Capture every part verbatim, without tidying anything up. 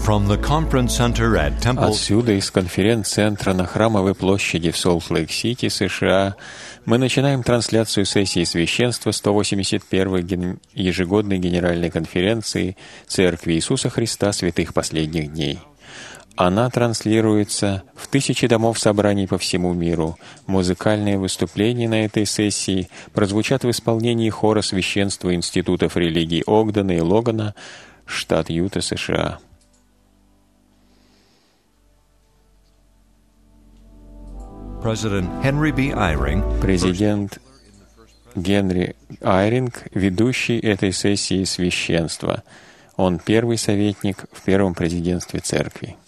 From the conference center at Temple... Отсюда, из конференц-центра на Храмовой площади в Солт-Лейк-Сити, США, мы начинаем трансляцию сессии священства сто восемьдесят первой ген... ежегодной генеральной конференции Церкви Иисуса Христа Святых Последних Дней. Она транслируется в тысячи домов собраний по всему миру. Музыкальные выступления на этой сессии прозвучат в исполнении хора священства институтов религий Огдена и Логана, штат Юта, США. Президент Генри Айринг, ведущий этой сессии священства. Он первый советник в первом президентстве церкви.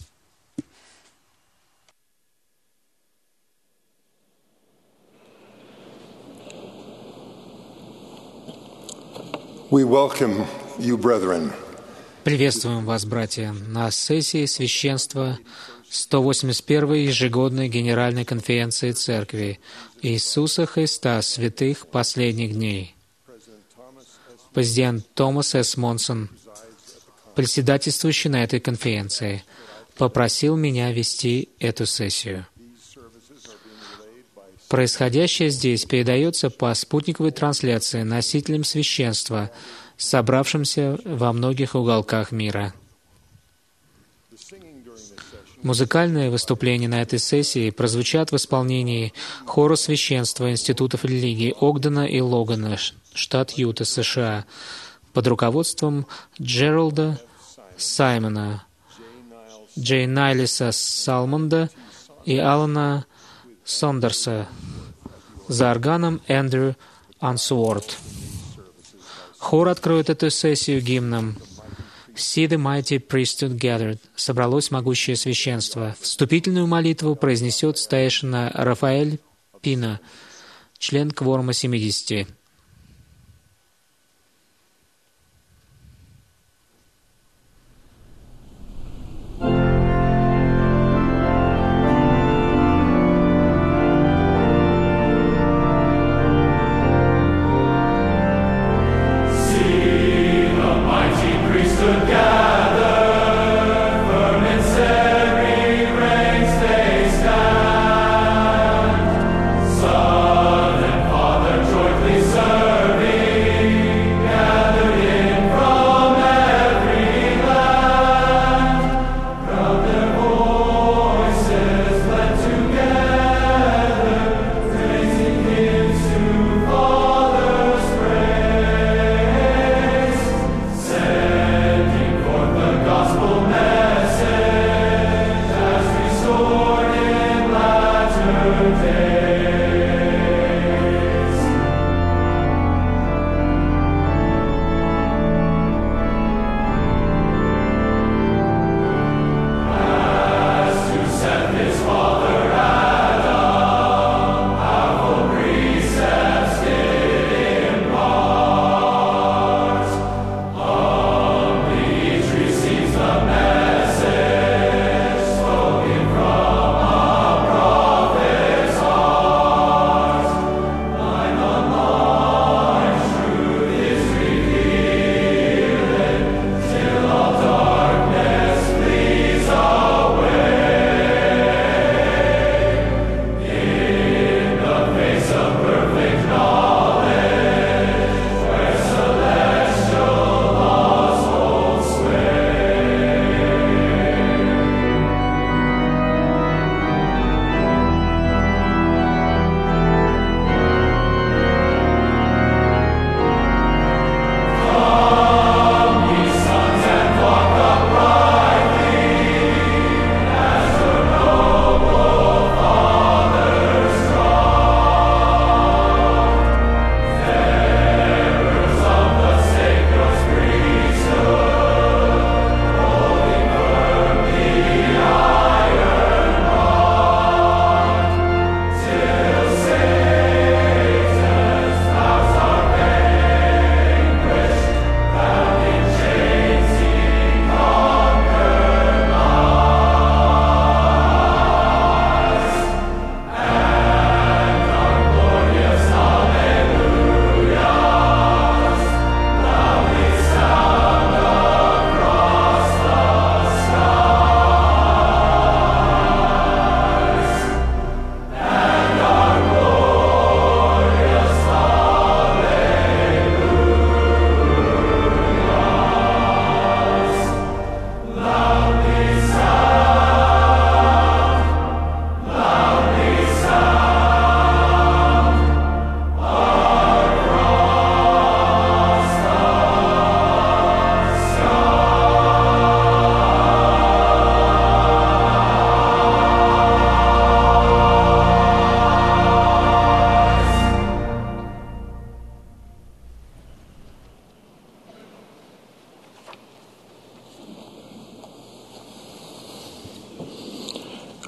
We welcome you, brethren. Приветствуем вас, братья, на сессии священства сто восемьдесят первой ежегодной Генеральной конференции Церкви Иисуса Христа Святых Последних Дней. Президент Томас С. Монсон, председательствующий на этой конференции, попросил меня вести эту сессию. Происходящее здесь передается по спутниковой трансляции носителям священства, собравшимся во многих уголках мира. Музыкальные выступления на этой сессии прозвучат в исполнении хора священства институтов религии Огдена и Логана, штат Юта, США, под руководством Джералда Саймона, Джей Найлиса Салмонда и Алана Сондерса, за органом Эндрю Ансуорт. Хор откроет эту сессию гимном «See the mighty priesthood gathered» — «Собралось могущее священство». Вступительную молитву произнесет старейшина Рафаэль Пина, член кворума семидесяти. Son and Father joyfully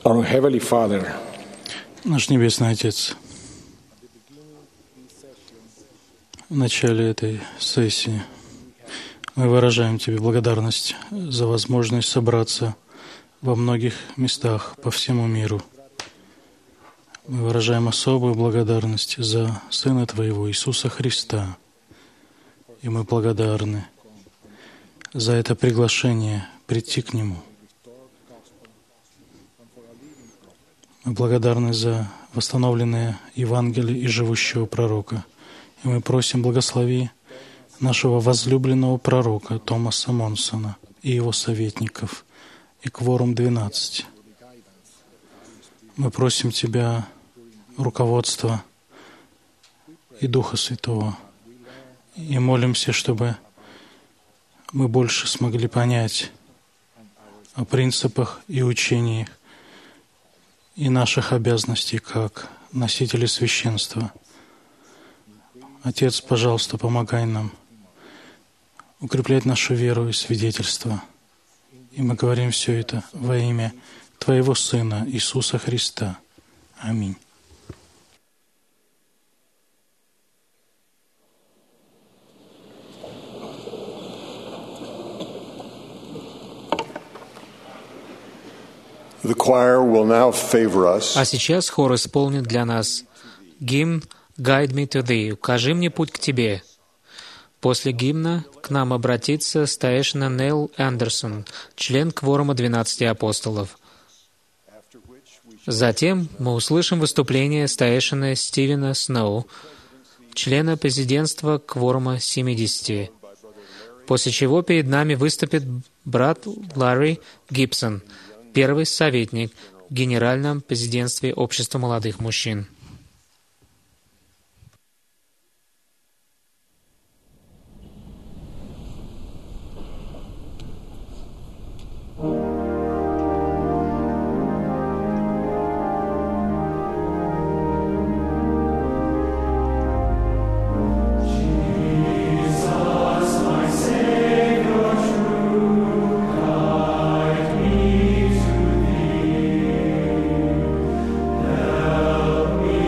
Our Heavenly Father, Наш Небесный Отец, в начале этой сессии мы выражаем Тебе благодарность за возможность собраться во многих местах по всему миру. Мы выражаем особую благодарность за Сына Твоего, Иисуса Христа. И мы благодарны за это приглашение прийти к Нему. Мы благодарны за восстановленное Евангелие и живущего пророка. И мы просим, благослови нашего возлюбленного пророка Томаса Монсона и его советников, и кворум двенадцать. Мы просим Тебя руководства и Духа Святого, и молимся, чтобы мы больше смогли понять о принципах и учениях и наших обязанностей как носители священства. Отец, пожалуйста, помогай нам укреплять нашу веру и свидетельство. И мы говорим все это во имя Твоего Сына Иисуса Христа. Аминь. The choir will now favor us. А сейчас хор исполнит для нас гимн «Guide me to thee» — «Укажи мне путь к тебе». После гимна к нам обратится старейшина Нейл Андерсон, член кворума двенадцати апостолов. Затем мы услышим выступление старейшины Стивена Сноу, члена президентства кворума семидесяти, после чего перед нами выступит брат Ларри Гибсон, первый советник в Генеральном президентстве Общества молодых мужчин. Me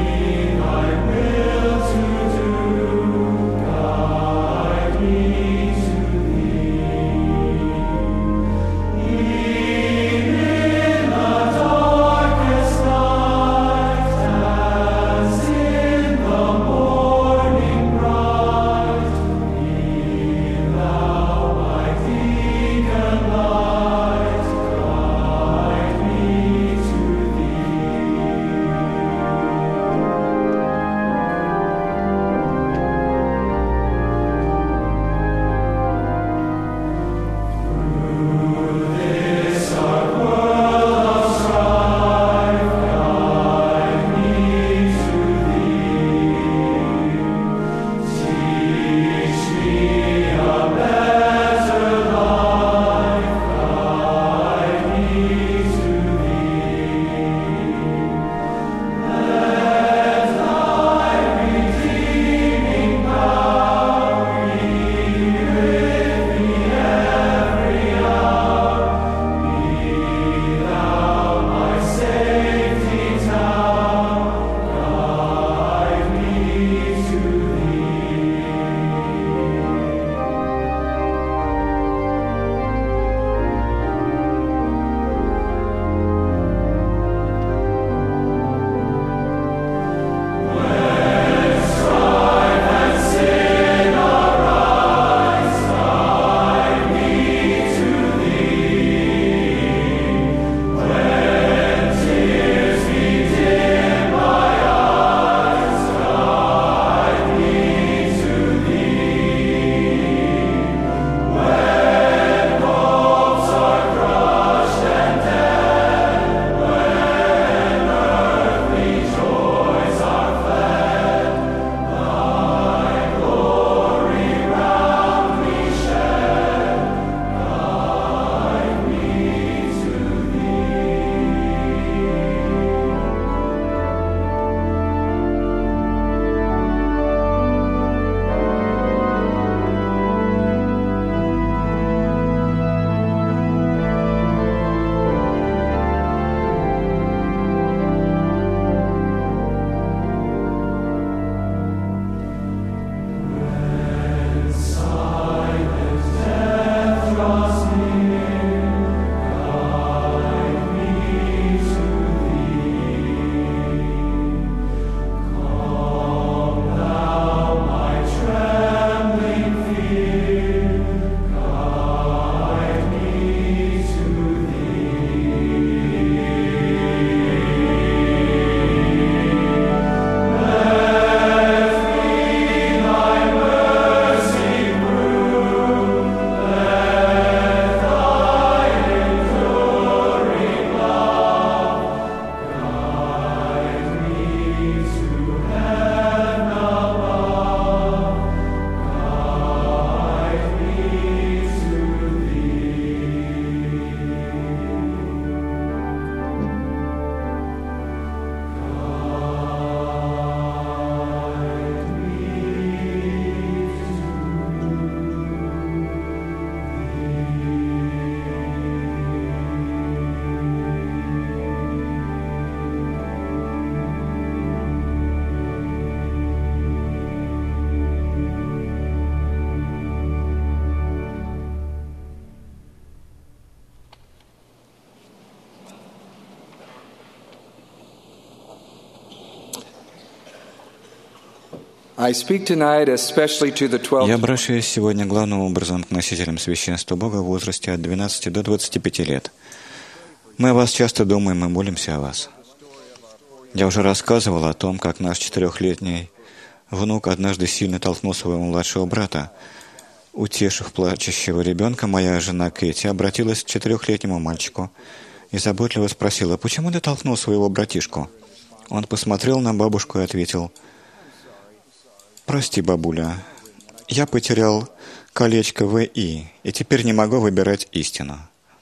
Я обращаюсь сегодня главным образом к носителям священства Бога в возрасте от двенадцати до двадцати пяти лет. Мы о вас часто думаем и молимся о вас. Я уже рассказывал о том, как наш четырехлетний внук однажды сильно толкнул своего младшего брата. Утешив плачущего ребенка, моя жена Кэти обратилась к четырехлетнему мальчику и заботливо спросила: «Почему ты толкнул своего братишку?» Он посмотрел на бабушку и ответил: «Прости, бабуля, я потерял колечко В И, и теперь не могу выбирать истину».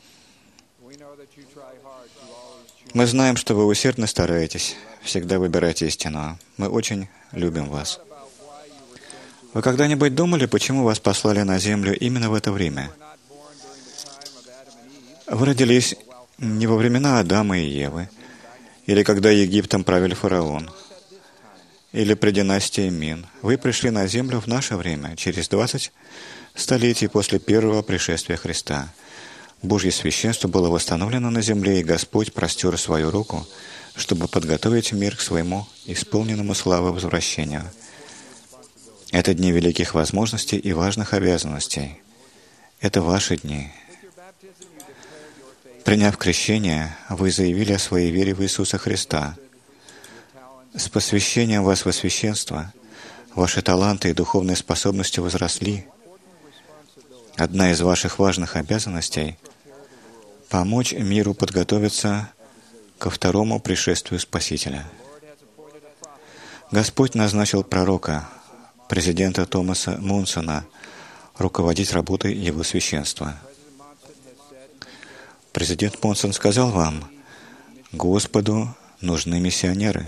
Мы знаем, что вы усердно стараетесь всегда выбирать истину. Мы очень любим вас. Вы когда-нибудь думали, почему вас послали на землю именно в это время? Вы родились не во времена Адама и Евы, или когда Египтом правил фараон, или при династии Мин. Вы пришли на землю в наше время, через двадцать столетий после первого пришествия Христа. Божье священство было восстановлено на земле, и Господь простер свою руку, чтобы подготовить мир к своему исполненному славы возвращению. Это дни великих возможностей и важных обязанностей. Это ваши дни. Приняв крещение, вы заявили о своей вере в Иисуса Христа. С посвящением вас во священство ваши таланты и духовные способности возросли. Одна из ваших важных обязанностей — помочь миру подготовиться ко второму пришествию Спасителя. Господь назначил пророка, президента Томаса Мунсона, руководить работой Его священства. Президент Мунсон сказал вам: «Господу нужны миссионеры.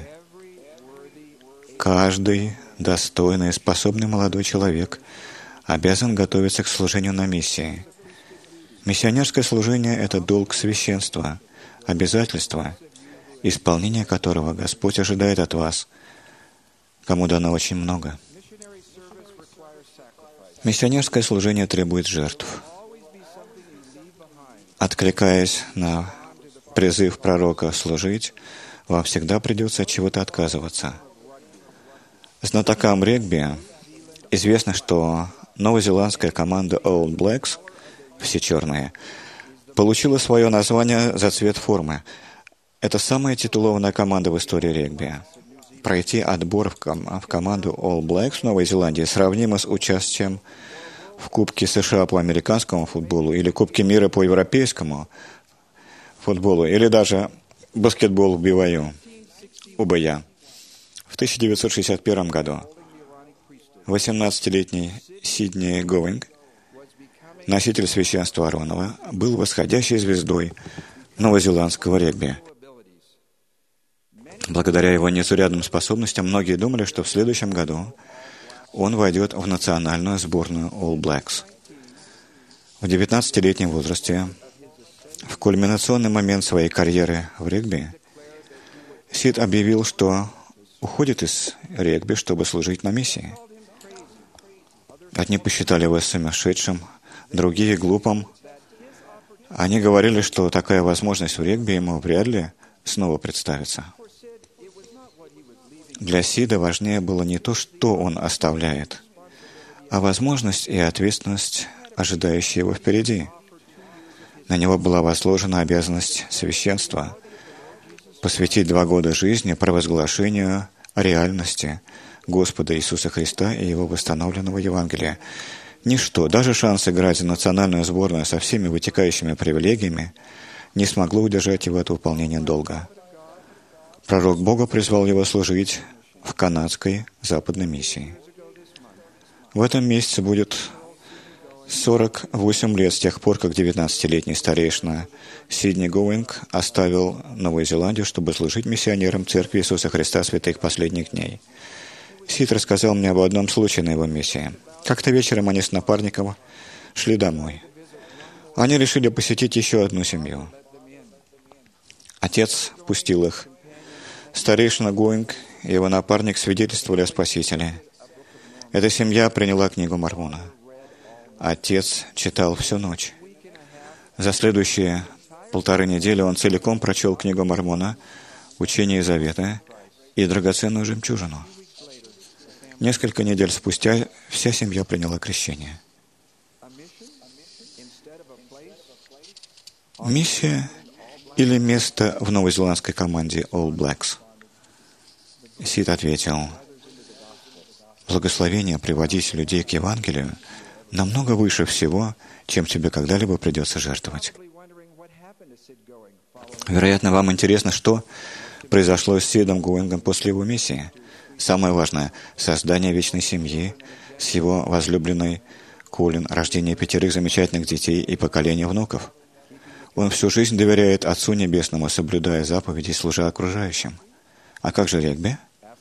Каждый достойный и способный молодой человек обязан готовиться к служению на миссии. Миссионерское служение — это долг священства, обязательство, исполнение которого Господь ожидает от вас, кому дано очень много. Миссионерское служение требует жертв. Откликаясь на призыв пророка служить, вам всегда придется от чего-то отказываться. Знатокам регби известно, что новозеландская команда All Blacks, все черные, получила свое название за цвет формы. Это самая титулованная команда в истории регби. Пройти отбор в, ком- в команду All Blacks в Новой Зеландии сравнимо с участием в Кубке США по американскому футболу или Кубке мира по европейскому футболу, или даже баскетбол в би вай ю, у бэ я. В тысяча девятьсот шестьдесят первом году восемнадцатилетний Сидни Говинг, носитель священства Ааронова, был восходящей звездой новозеландского регби. Благодаря его незаурядным способностям многие думали, что в следующем году он войдет в национальную сборную All Blacks. В девятнадцатилетнем возрасте, в кульминационный момент своей карьеры в регби, Сид объявил, что уходит из регби, чтобы служить на миссии. Одни посчитали его сумасшедшим, другие — глупым. Они говорили, что такая возможность в регби ему вряд ли снова представится. Для Сида важнее было не то, что он оставляет, а возможность и ответственность, ожидающие его впереди. На него была возложена обязанность священства посвятить два года жизни провозглашению реальности Господа Иисуса Христа и Его восстановленного Евангелия. Ничто, даже шанс играть за национальную сборную со всеми вытекающими привилегиями, не смогло удержать его от выполнения долга. Пророк Бога призвал его служить в канадской западной миссии. В этом месяце будет сорок восемь лет с тех пор, как девятнадцатилетний старейшина Сидни Говинг оставил Новую Зеландию, чтобы служить миссионером Церкви Иисуса Христа святых последних дней. Сид рассказал мне об одном случае на его миссии. Как-то вечером они с напарником шли домой. Они решили посетить еще одну семью. Отец пустил их. Старейшина Говинг и его напарник свидетельствовали о Спасителе. Эта семья приняла книгу Мормона. Отец читал всю ночь. За следующие полторы недели он целиком прочел книгу Мормона, Учение Завета и драгоценную жемчужину. Несколько недель спустя вся семья приняла крещение. Миссия или место в новозеландской команде All Blacks? Сид ответил: благословение приводить людей к Евангелию намного выше всего, чем тебе когда-либо придется жертвовать. Вероятно, вам интересно, что произошло с Сидом Гоингом после его миссии. Самое важное — создание вечной семьи с его возлюбленной Колин, рождение пятерых замечательных детей и поколения внуков. Он всю жизнь доверяет Отцу Небесному, соблюдая заповеди и служа окружающим. А как же регби?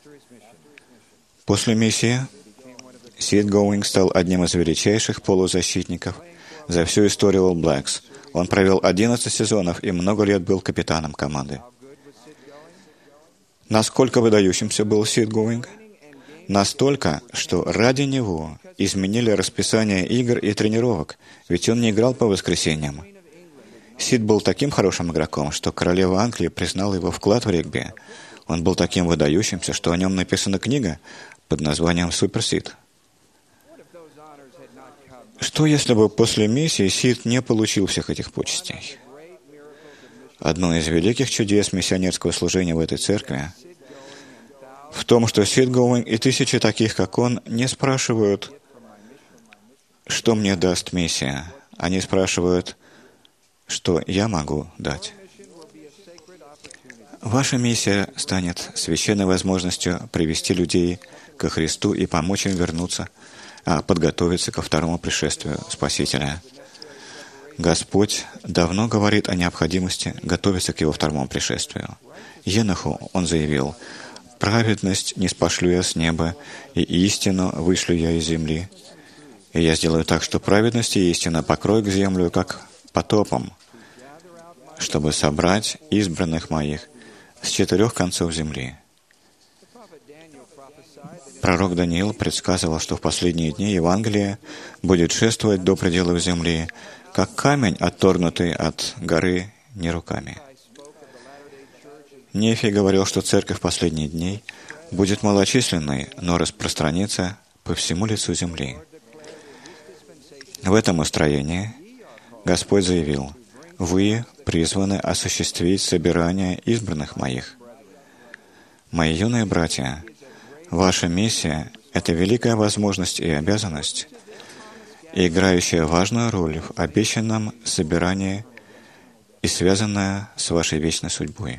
После миссии Сид Гоуинг стал одним из величайших полузащитников за всю историю All Blacks. Он провел одиннадцать сезонов и много лет был капитаном команды. Насколько выдающимся был Сид Гоуинг? Настолько, что ради него изменили расписание игр и тренировок, ведь он не играл по воскресеньям. Сид был таким хорошим игроком, что королева Англии признала его вклад в регби. Он был таким выдающимся, что о нем написана книга под названием «Супер Сид». Что, если бы после миссии Сид не получил всех этих почестей? Одно из великих чудес миссионерского служения в этой церкви в том, что Сид Гоуинг и тысячи таких, как он, не спрашивают, что мне даст миссия. Они спрашивают, что я могу дать. Ваша миссия станет священной возможностью привести людей ко Христу и помочь им вернуться, а подготовиться ко второму пришествию Спасителя. Господь давно говорит о необходимости готовиться к Его второму пришествию. Еноху Он заявил: «Праведность не спошлю я с неба, и истину вышлю я из земли. И я сделаю так, что праведность и истина покроют землю, как потопом, чтобы собрать избранных моих с четырех концов земли». Пророк Даниил предсказывал, что в последние дни Евангелие будет шествовать до пределов земли, как камень, отторгнутый от горы не руками. Нефий говорил, что церковь последних дней будет малочисленной, но распространится по всему лицу земли. В этом устроении Господь заявил: «Вы призваны осуществить собирание избранных моих». Мои юные братья, ваша миссия — это великая возможность и обязанность, играющая важную роль в обещанном собирании и связанная с вашей вечной судьбой.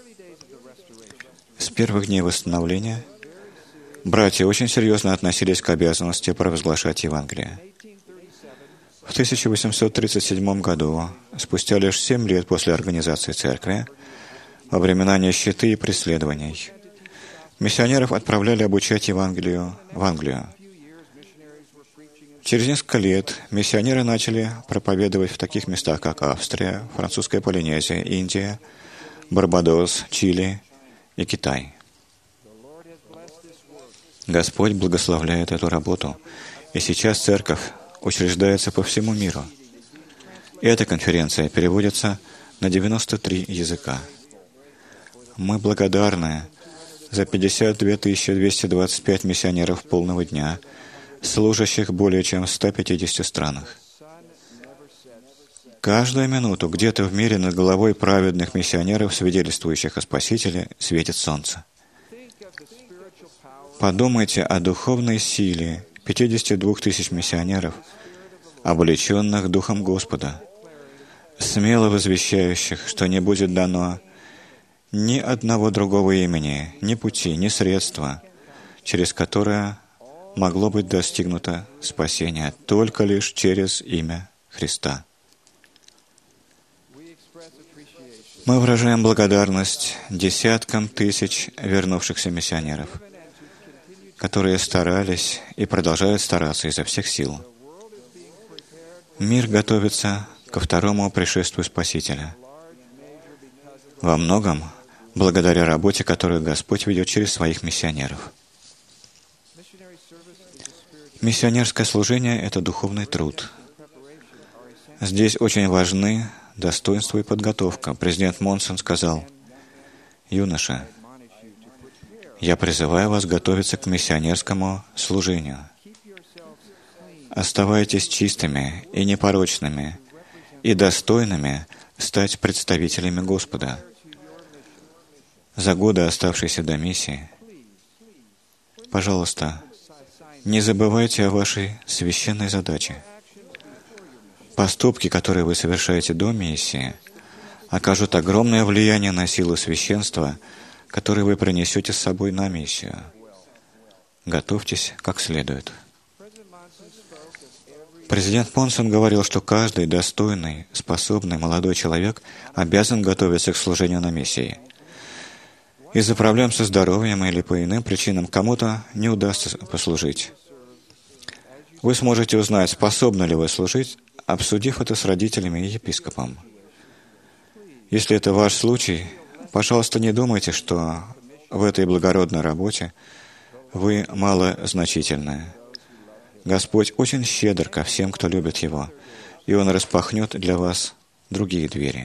С первых дней восстановления братья очень серьезно относились к обязанности провозглашать Евангелие. В тысяча восемьсот тридцать седьмом году, спустя лишь семь лет после организации церкви, во времена нищеты и преследований, миссионеров отправляли обучать Евангелию в Англию. Через несколько лет миссионеры начали проповедовать в таких местах, как Австрия, Французская Полинезия, Индия, Барбадос, Чили и Китай. Господь благословляет эту работу, и сейчас церковь учреждается по всему миру. Эта конференция переводится на девяносто три языка. Мы благодарны за пятьдесят две тысячи двести двадцать пять миссионеров полного дня, служащих более чем в ста пятидесяти странах. Каждую минуту где-то в мире над головой праведных миссионеров, свидетельствующих о Спасителе, светит солнце. Подумайте о духовной силе пятидесяти двух тысяч миссионеров, облеченных Духом Господа, смело возвещающих, что не будет дано ни одного другого имени, ни пути, ни средства, через которое могло быть достигнуто спасение, только лишь через имя Христа. Мы выражаем благодарность десяткам тысяч вернувшихся миссионеров, которые старались и продолжают стараться изо всех сил. Мир готовится ко второму пришествию Спасителя. Во многом благодаря работе, которую Господь ведет через своих миссионеров. Миссионерское служение — это духовный труд. Здесь очень важны достоинство и подготовка. Президент Монсон сказал: «Юноша, Я призываю вас готовиться к миссионерскому служению. Оставайтесь чистыми и непорочными и достойными стать представителями Господа. За годы, оставшиеся до миссии, пожалуйста, не забывайте о вашей священной задаче. Поступки, которые вы совершаете до миссии, окажут огромное влияние на силу священства, которое вы принесете с собой на миссию. Готовьтесь как следует. Президент Монсон говорил, что каждый достойный, способный молодой человек обязан готовиться к служению на миссии. Из-за проблем со здоровьем или по иным причинам кому-то не удастся послужить. Вы сможете узнать, способны ли вы служить, обсудив это с родителями и епископом. Если это ваш случай, пожалуйста, не думайте, что в этой благородной работе вы малозначительны. Господь очень щедр ко всем, кто любит Его, и Он распахнет для вас другие двери.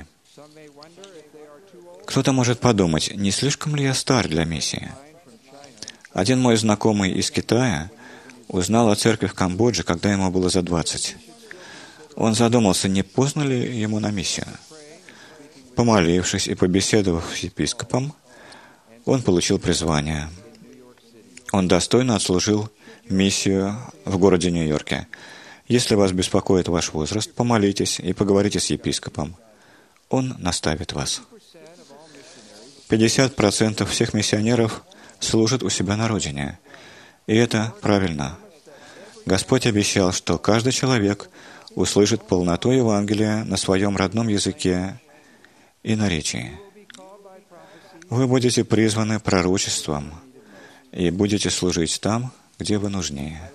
Кто-то может подумать, не слишком ли я стар для миссии? Один мой знакомый из Китая узнал о церкви в Камбодже, когда ему было за двадцать. Он задумался, не поздно ли ему на миссию. Помолившись и побеседовав с епископом, он получил призвание. Он достойно отслужил миссию в городе Нью-Йорке. Если вас беспокоит ваш возраст, помолитесь и поговорите с епископом. Он наставит вас. пятьдесят процентов всех миссионеров служат у себя на родине. И это правильно. Господь обещал, что каждый человек услышит полноту Евангелия на своем родном языке и наречии. Вы будете призваны пророчеством и будете служить там, где вы нужнее.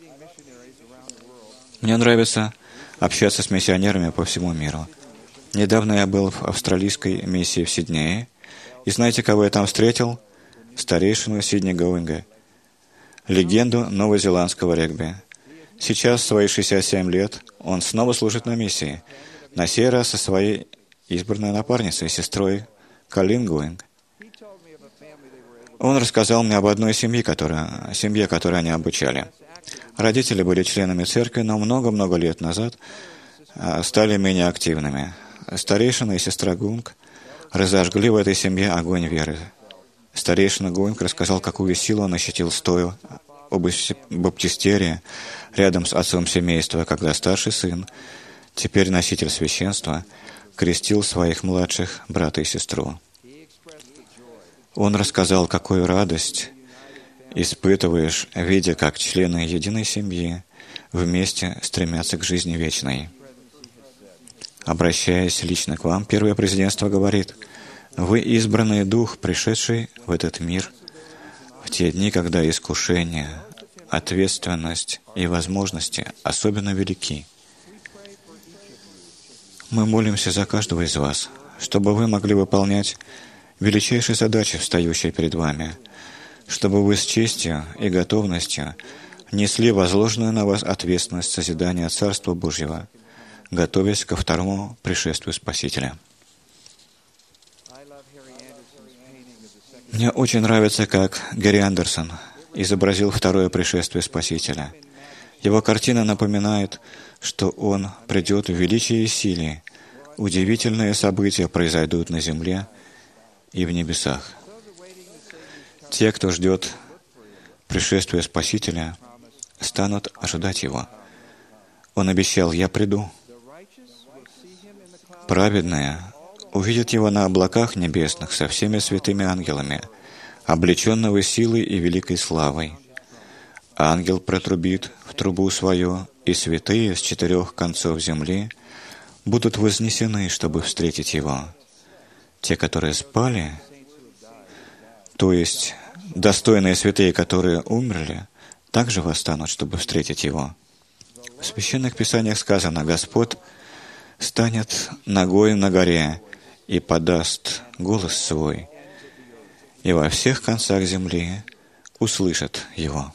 Мне нравится общаться с миссионерами по всему миру. Недавно я был в австралийской миссии в Сиднее, и знаете, кого я там встретил? Старейшину Сидни Гоуинга, легенду новозеландского регби. Сейчас, в свои шестьдесят семь лет, он снова служит на миссии, на сей раз со своей избранной напарницей, сестрой Колин Гоуинг. Он рассказал мне об одной семье, которая, семье, которую они обучали. Родители были членами церкви, но много-много лет назад стали менее активными. Старейшина и сестра Гунг разожгли в этой семье огонь веры. Старейшина Гунг рассказал, какую силу он ощутил, стоя у баптистерия рядом с отцом семейства, когда старший сын, теперь носитель священства, крестил своих младших брата и сестру. Он рассказал, какую радость испытываешь, видя, как члены единой семьи вместе стремятся к жизни вечной. Обращаясь лично к вам, Первое Президентство говорит: «Вы избранный дух, пришедший в этот мир в те дни, когда искушения, ответственность и возможности особенно велики. Мы молимся за каждого из вас, чтобы вы могли выполнять величайшие задачи, встающие перед вами, чтобы вы с честью и готовностью несли возложенную на вас ответственность созидания Царства Божьего, готовясь ко второму пришествию Спасителя». Мне очень нравится, как Гэри Андерсон изобразил второе пришествие Спасителя. Его картина напоминает, что Он придет в величии и силе, удивительные события произойдут на земле и в небесах. Те, кто ждет пришествия Спасителя, станут ожидать Его. Он обещал: «Я приду». Праведные увидят Его на облаках небесных со всеми святыми ангелами, облеченного силой и великой славой. Ангел протрубит в трубу свою, и святые с четырех концов земли будут вознесены, чтобы встретить Его. Те, которые спали, то есть достойные святые, которые умерли, также восстанут, чтобы встретить Его. В Священных Писаниях сказано: «Господь станет нагой на горе и подаст голос свой, и во всех концах земли услышат Его».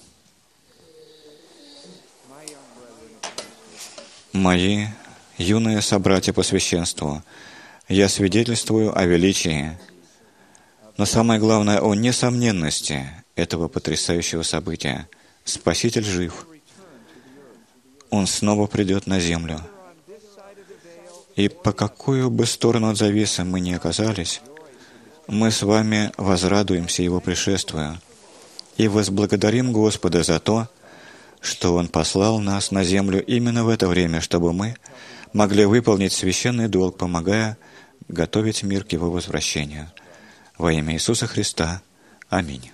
Мои юные собратья по священству, я свидетельствую о величии, но самое главное — о несомненности этого потрясающего события. Спаситель жив. Он снова придет на землю. И по какую бы сторону от завесы мы ни оказались, мы с вами возрадуемся Его пришествию и возблагодарим Господа за то, что Он послал нас на землю именно в это время, чтобы мы могли выполнить священный долг, помогая готовить мир к Его возвращению. Во имя Иисуса Христа. Аминь.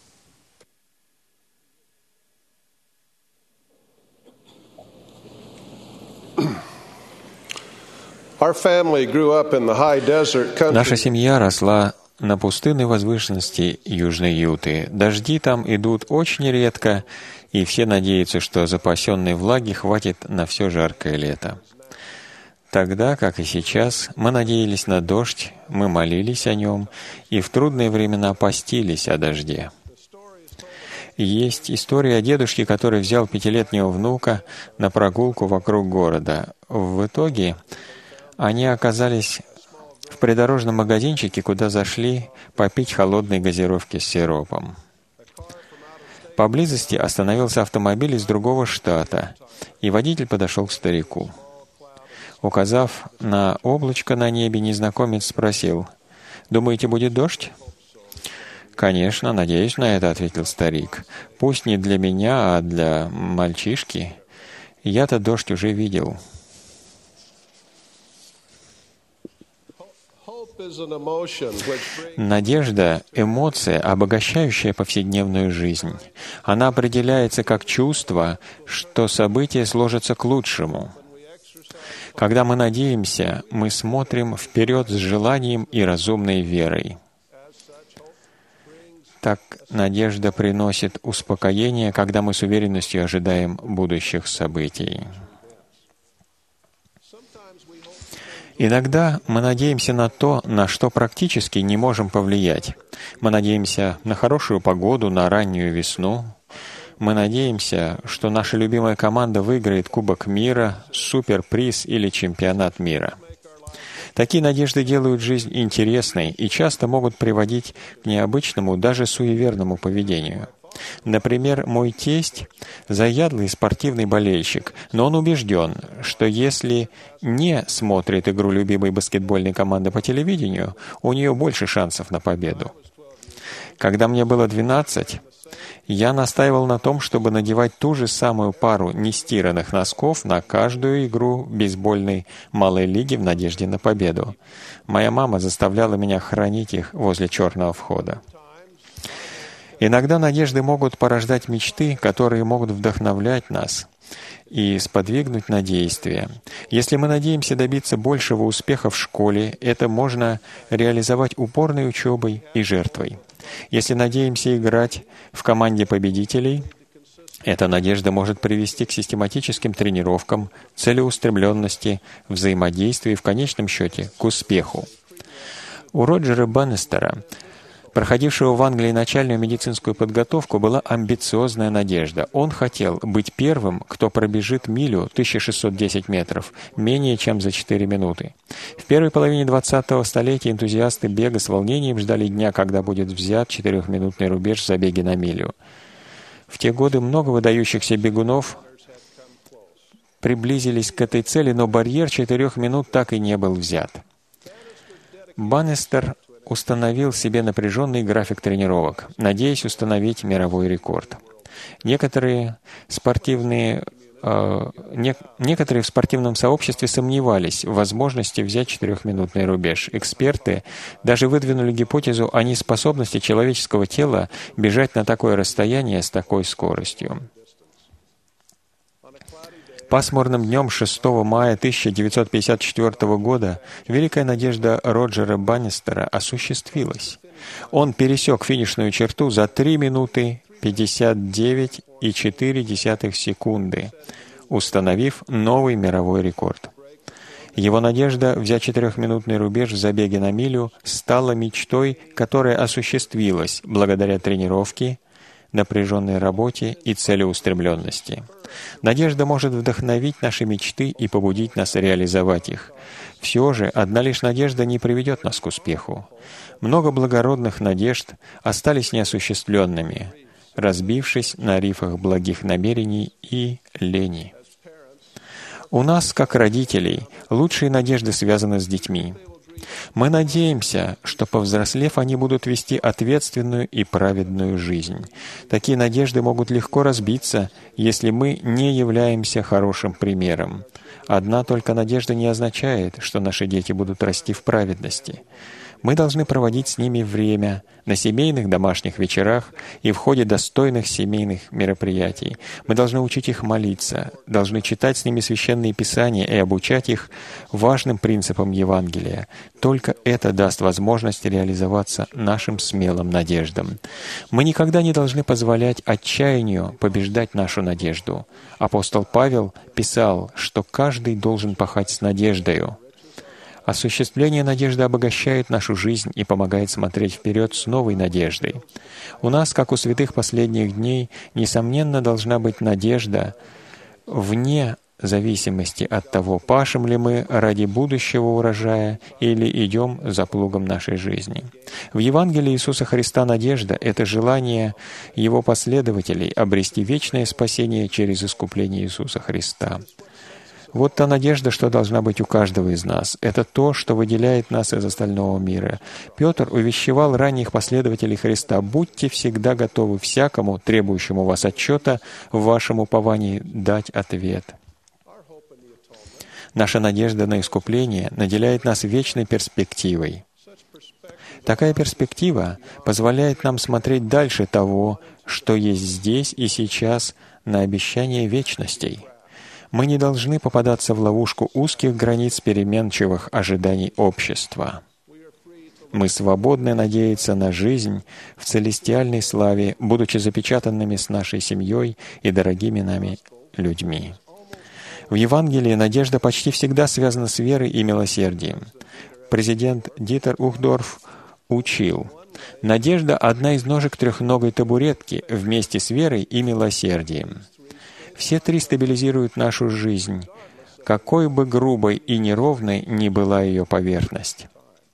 Наша семья росла на пустынной возвышенности Южной Юты. Дожди там идут очень редко, и все надеются, что запасенной влаги хватит на все жаркое лето. Тогда, как и сейчас, мы надеялись на дождь, мы молились о нем, и в трудные времена постились о дожде. Есть история о дедушке, который взял пятилетнего внука на прогулку вокруг города. В итоге они оказались в придорожном магазинчике, куда зашли попить холодной газировки с сиропом. Поблизости остановился автомобиль из другого штата, и водитель подошел к старику. Указав на облачко на небе, незнакомец спросил: «Думаете, будет дождь?» «Конечно, надеюсь на это», — ответил старик. «Пусть не для меня, а для мальчишки. Я-то дождь уже видел». Надежда — эмоция, обогащающая повседневную жизнь. Она определяется как чувство, что события сложатся к лучшему. Когда мы надеемся, мы смотрим вперед с желанием и разумной верой. Так надежда приносит успокоение, когда мы с уверенностью ожидаем будущих событий. Иногда мы надеемся на то, на что практически не можем повлиять. Мы надеемся на хорошую погоду, на раннюю весну. Мы надеемся, что наша любимая команда выиграет Кубок мира, суперприз или чемпионат мира. Такие надежды делают жизнь интересной и часто могут приводить к необычному, даже суеверному поведению. Например, мой тесть — заядлый спортивный болельщик, но он убежден, что если не смотрит игру любимой баскетбольной команды по телевидению, у нее больше шансов на победу. Когда мне было двенадцать, я настаивал на том, чтобы надевать ту же самую пару нестиранных носков на каждую игру бейсбольной малой лиги в надежде на победу. Моя мама заставляла меня хранить их возле черного входа. Иногда надежды могут порождать мечты, которые могут вдохновлять нас и сподвигнуть на действие. Если мы надеемся добиться большего успеха в школе, это можно реализовать упорной учебой и жертвой. Если надеемся играть в команде победителей, эта надежда может привести к систематическим тренировкам, целеустремленности, взаимодействию и, в конечном счете, к успеху. У Роджера Баннистера, проходившего в Англии начальную медицинскую подготовку, была амбициозная надежда. Он хотел быть первым, кто пробежит милю тысяча шестьсот десять метров, менее чем за четыре минуты. В первой половине двадцатого столетия энтузиасты бега с волнением ждали дня, когда будет взят четырехминутный рубеж в забеге на милю. В те годы много выдающихся бегунов приблизились к этой цели, но барьер четырех минут так и не был взят. Баннистер установил себе напряженный график тренировок, надеясь установить мировой рекорд. Некоторые спортивные, э, не, некоторые в спортивном сообществе сомневались в возможности взять четырехминутный рубеж. Эксперты даже выдвинули гипотезу о неспособности человеческого тела бежать на такое расстояние с такой скоростью. Пасмурным днем шестого мая тысяча девятьсот пятьдесят четвёртого года великая надежда Роджера Баннистера осуществилась. Он пересек финишную черту за три минуты пятьдесят девять и четыре десятых секунды, установив новый мировой рекорд. Его надежда взять четырехминутный рубеж в забеге на милю стала мечтой, которая осуществилась благодаря тренировке, напряженной работе и целеустремленности. Надежда может вдохновить наши мечты и побудить нас реализовать их. Все же, одна лишь надежда не приведет нас к успеху. Много благородных надежд остались неосуществленными, разбившись на рифах благих намерений и лени. У нас, как родителей, лучшие надежды связаны с детьми. Мы надеемся, что, повзрослев, они будут вести ответственную и праведную жизнь. Такие надежды могут легко разбиться, если мы не являемся хорошим примером. Одна только надежда не означает, что наши дети будут расти в праведности. Мы должны проводить с ними время на семейных домашних вечерах и в ходе достойных семейных мероприятий. Мы должны учить их молиться, должны читать с ними священные писания и обучать их важным принципам Евангелия. Только это даст возможность реализоваться нашим смелым надеждам. Мы никогда не должны позволять отчаянию побеждать нашу надежду. Апостол Павел писал, что каждый должен пахать с надеждою. Осуществление надежды обогащает нашу жизнь и помогает смотреть вперед с новой надеждой. У нас, как у святых последних дней, несомненно должна быть надежда вне зависимости от того, пашем ли мы ради будущего урожая или идем за плугом нашей жизни. В Евангелии Иисуса Христа надежда — это желание Его последователей обрести вечное спасение через искупление Иисуса Христа. Вот та надежда, что должна быть у каждого из нас. Это то, что выделяет нас из остального мира. Петр увещевал ранних последователей Христа: «Будьте всегда готовы всякому, требующему вас отчета, в вашем уповании дать ответ». Наша надежда на искупление наделяет нас вечной перспективой. Такая перспектива позволяет нам смотреть дальше того, что есть здесь и сейчас, на обещание вечностей. Мы не должны попадаться в ловушку узких границ переменчивых ожиданий общества. Мы свободны надеяться на жизнь в целестиальной славе, будучи запечатанными с нашей семьей и дорогими нами людьми. В Евангелии надежда почти всегда связана с верой и милосердием. Президент Дитер Ухдорф учил: «Надежда — одна из ножек трехногой табуретки вместе с верой и милосердием. Все три стабилизируют нашу жизнь, какой бы грубой и неровной ни была ее поверхность».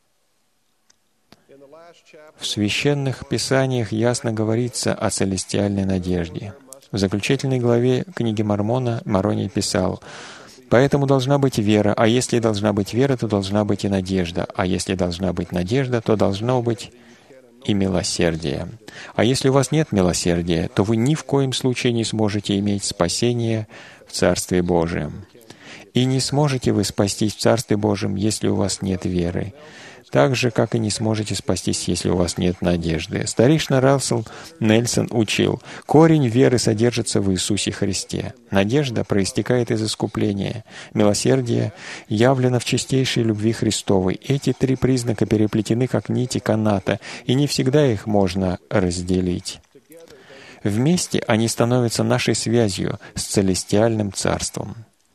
В священных писаниях ясно говорится о целестиальной надежде. В заключительной главе книги Мормона Мороний писал: «Поэтому должна быть вера, а если должна быть вера, то должна быть и надежда, а если должна быть надежда, то должно быть и милосердие. А если у вас нет милосердия, то вы ни в коем случае не сможете иметь спасение в Царстве Божьем. И не сможете вы спастись в Царстве Божьем, если у вас нет веры. Так же, как и не сможете спастись, если у вас нет надежды». Старейшина Рассел Нельсон учил: «Корень веры содержится в Иисусе Христе. Надежда проистекает из искупления. Милосердие явлено в чистейшей любви Христовой. Эти три признака переплетены, как нити каната, и не всегда их можно разделить. Вместе они становятся нашей связью с целестиальным Царством».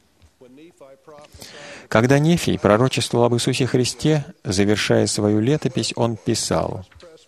Когда Нефий пророчествовал об Иисусе Христе, завершая свою летопись, он писал: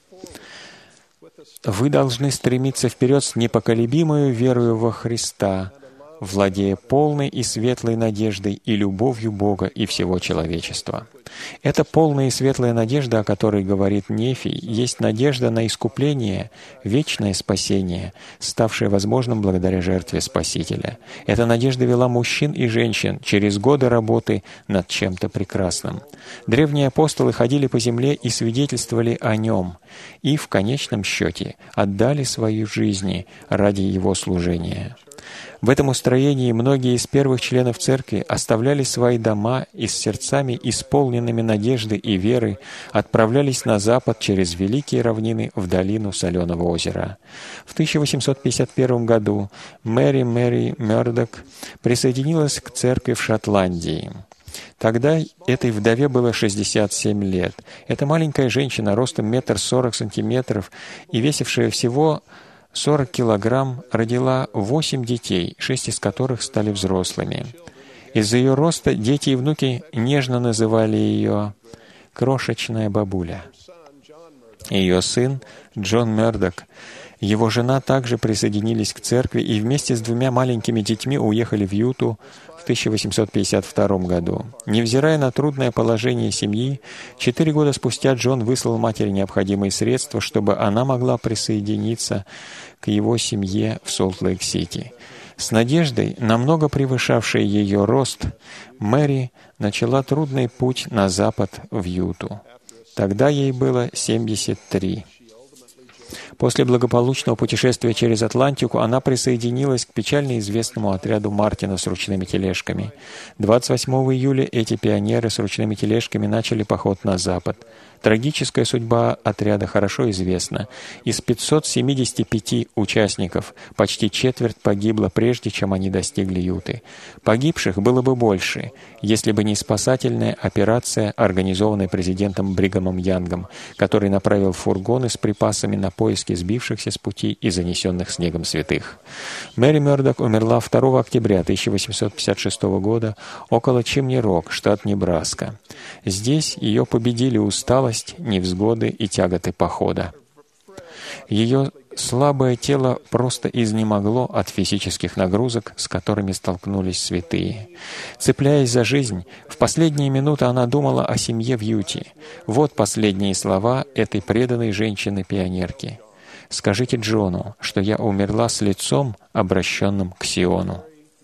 «Вы должны стремиться вперед с непоколебимою верою во Христа, владея полной и светлой надеждой и любовью Бога и всего человечества». Эта полная и светлая надежда, о которой говорит Нефий, есть надежда на искупление, вечное спасение, ставшее возможным благодаря жертве Спасителя. Эта надежда вела мужчин и женщин через годы работы над чем-то прекрасным. Древние апостолы ходили по земле и свидетельствовали о Нем, и в конечном счете отдали свои жизни ради Его служения. В этом устроении многие из первых членов Церкви оставляли свои дома и с сердцами, исполненными надежды и веры, отправлялись на запад через великие равнины в долину Соленого озера. В тысяча восемьсот пятьдесят первом году Мэри Мэри Мёрдок присоединилась к Церкви в Шотландии. Тогда этой вдове было шестьдесят семь лет. Эта маленькая женщина, ростом метр сорок сантиметров и весившая всего сорок килограмм, родила восемь детей, шесть из которых стали взрослыми. Из-за ее роста дети и внуки нежно называли ее «крошечная бабуля». Ее сын Джон Мёрдок Его жена также присоединились к церкви и вместе с двумя маленькими детьми уехали в Юту в тысяча восемьсот пятьдесят втором году. Невзирая на трудное положение семьи, четыре года спустя Джон выслал матери необходимые средства, чтобы она могла присоединиться к его семье в Солт-Лейк-Сити. С надеждой, намного превышавшей ее рост, Мэри начала трудный путь на запад в Юту. Тогда ей было семьдесят три. После благополучного путешествия через Атлантику она присоединилась к печально известному отряду Мартина с ручными тележками. двадцать восьмого июля эти пионеры с ручными тележками начали поход на запад. Трагическая судьба отряда хорошо известна. Из пятисот семидесяти пяти участников почти четверть погибла, прежде чем они достигли Юты. Погибших было бы больше, если бы не спасательная операция, организованная президентом Бригамом Янгом, который направил фургоны с припасами на поиски сбившихся с пути и занесенных снегом святых. Мэри Мёрдок умерла второго октября тысяча восемьсот пятьдесят шестого года около Чимни-Рок, штат Небраска. Здесь ее победили усталость, невзгоды и тяготы похода. Ее слабое тело просто изнемогло от физических нагрузок, с которыми столкнулись святые. Цепляясь за жизнь, в последние минуты она думала о семье в Юте. Вот последние слова этой преданной женщины-пионерки. «Скажите Джону, что я умерла с лицом, обращенным к Сиону».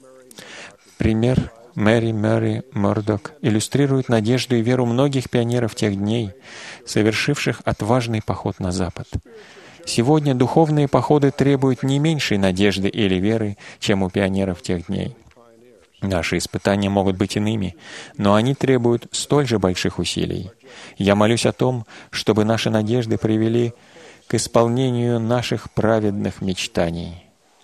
Пример Мэри Мэри Мёрдок иллюстрирует надежду и веру многих пионеров тех дней, совершивших отважный поход на Запад. Сегодня духовные походы требуют не меньшей надежды или веры, чем у пионеров тех дней. Наши испытания могут быть иными, но они требуют столь же больших усилий. Я молюсь о том, чтобы наши надежды привели к исполнению наших праведных мечтаний.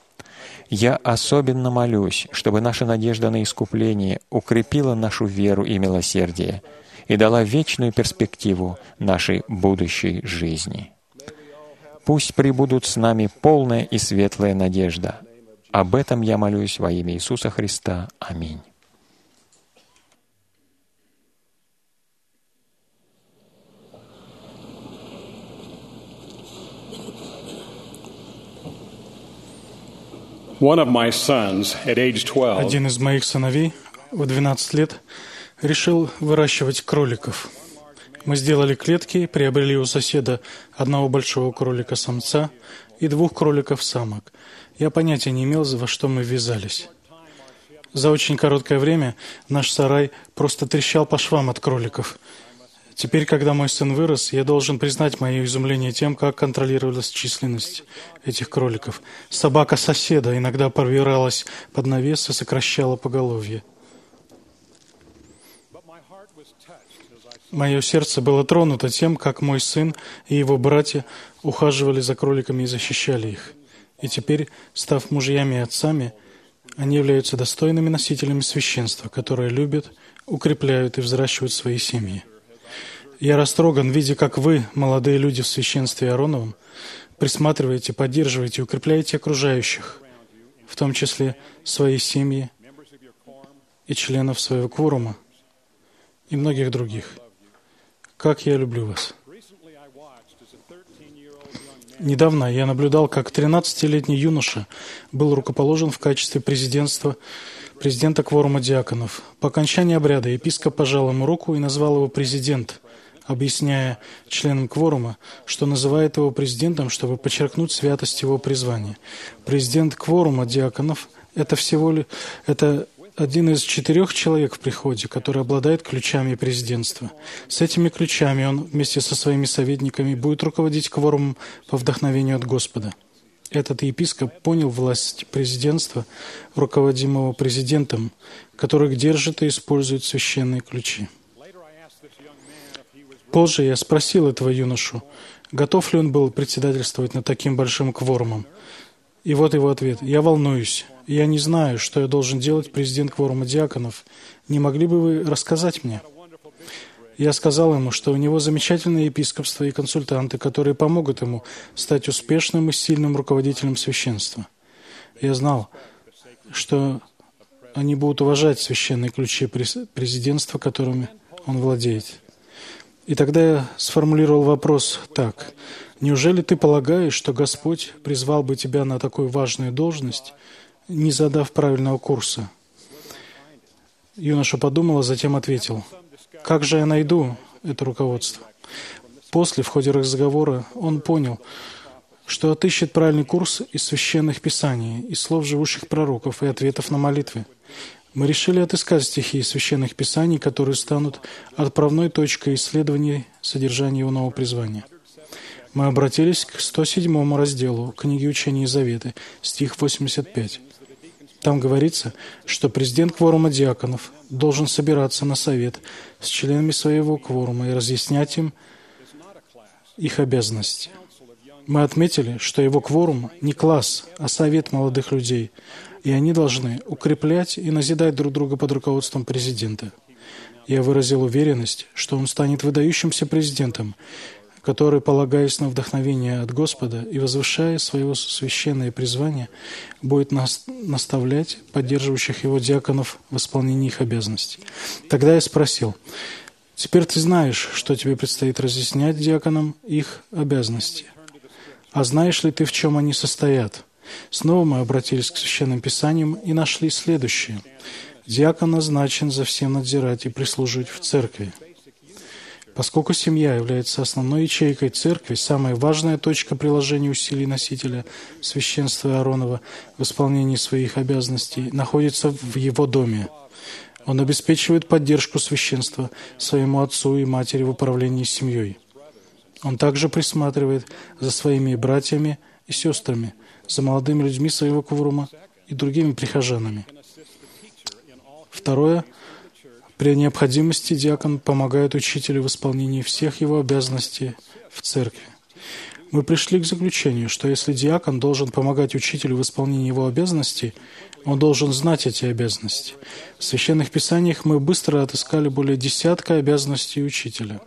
Я особенно молюсь, чтобы наша надежда на искупление укрепила нашу веру и милосердие и дала вечную перспективу нашей будущей жизни. Пусть пребудут с нами полная и светлая надежда. Об этом я молюсь во имя Иисуса Христа. Аминь. One of my sons, at age twelve, Один из моих сыновей в двенадцать лет решил выращивать кроликов. Мы сделали клетки, приобрели у соседа одного большого кролика-самца и двух кроликов-самок. Я понятия не имел, во что мы ввязались. За очень короткое время наш сарай просто трещал по швам от кроликов. Теперь, когда мой сын вырос, я должен признать мое изумление тем, как контролировалась численность этих кроликов. Собака соседа иногда пробиралась под навес и сокращала поголовье. Мое сердце было тронуто тем, как мой сын и его братья ухаживали за кроликами и защищали их. И теперь, став мужьями и отцами, они являются достойными носителями священства, которые любят, укрепляют и взращивают свои семьи. Я растроган, видя, как вы, молодые люди в священстве Аароновом, присматриваете, поддерживаете и укрепляете окружающих, в том числе свои семьи и членов своего кворума и многих других. Как я люблю вас. Недавно я наблюдал, как тринадцатилетний юноша был рукоположен в качестве президентства, президента кворума диаконов. По окончании обряда епископ пожал ему руку и назвал его президент, объясняя членам кворума, что называет его президентом, чтобы подчеркнуть святость его призвания. Президент кворума диаконов — это всего лишь это один из четырех человек в приходе, который обладает ключами президентства. С этими ключами он вместе со своими советниками будет руководить кворумом по вдохновению от Господа. Этот епископ понял власть президентства, руководимого президентом, который держит и использует священные ключи. Позже я спросил этого юношу, готов ли он был председательствовать над таким большим кворумом. И вот его ответ. «Я волнуюсь. Я не знаю, что я должен делать, президент кворума диаконов. Не могли бы вы рассказать мне?» Я сказал ему, что у него замечательное епископство и консультанты, которые помогут ему стать успешным и сильным руководителем священства. Я знал, что они будут уважать священные ключи президентства, которыми он владеет. И тогда я сформулировал вопрос так. Неужели ты полагаешь, что Господь призвал бы тебя на такую важную должность, не задав правильного курса? Юноша подумал, а затем ответил: «Как же я найду это руководство?» После, в ходе разговора, он понял, что отыщет правильный курс из священных писаний, из слов живущих пророков и ответов на молитвы. Мы решили отыскать стихи из священных писаний, которые станут отправной точкой исследований содержания его нового призвания. Мы обратились к сто седьмому разделу книги «Учения и Заветы», стих восемьдесят пять. Там говорится, что президент кворума диаконов должен собираться на совет с членами своего кворума и разъяснять им их обязанности. Мы отметили, что его кворум не класс, а совет молодых людей, и они должны укреплять и назидать друг друга под руководством президента. Я выразил уверенность, что он станет выдающимся президентом, который, полагаясь на вдохновение от Господа и возвышая своего священное призвание, будет нас, наставлять поддерживающих его диаконов в исполнении их обязанностей. Тогда я спросил: «Теперь ты знаешь, что тебе предстоит разъяснять диаконам их обязанности. А знаешь ли ты, в чем они состоят?» Снова мы обратились к Священным Писаниям и нашли следующее. Диакон назначен за всем надзирать и прислуживать в церкви. Поскольку семья является основной ячейкой церкви, самая важная точка приложения усилий носителя священства Ааронова в исполнении своих обязанностей находится в его доме. Он обеспечивает поддержку священства своему отцу и матери в управлении семьей. Он также присматривает за своими братьями и сестрами, за молодыми людьми своего кворума и другими прихожанами. Второе. При необходимости диакон помогает учителю в исполнении всех его обязанностей в церкви. Мы пришли к заключению, что если диакон должен помогать учителю в исполнении его обязанностей, он должен знать эти обязанности. В Священных Писаниях мы быстро отыскали более десятка обязанностей учителя.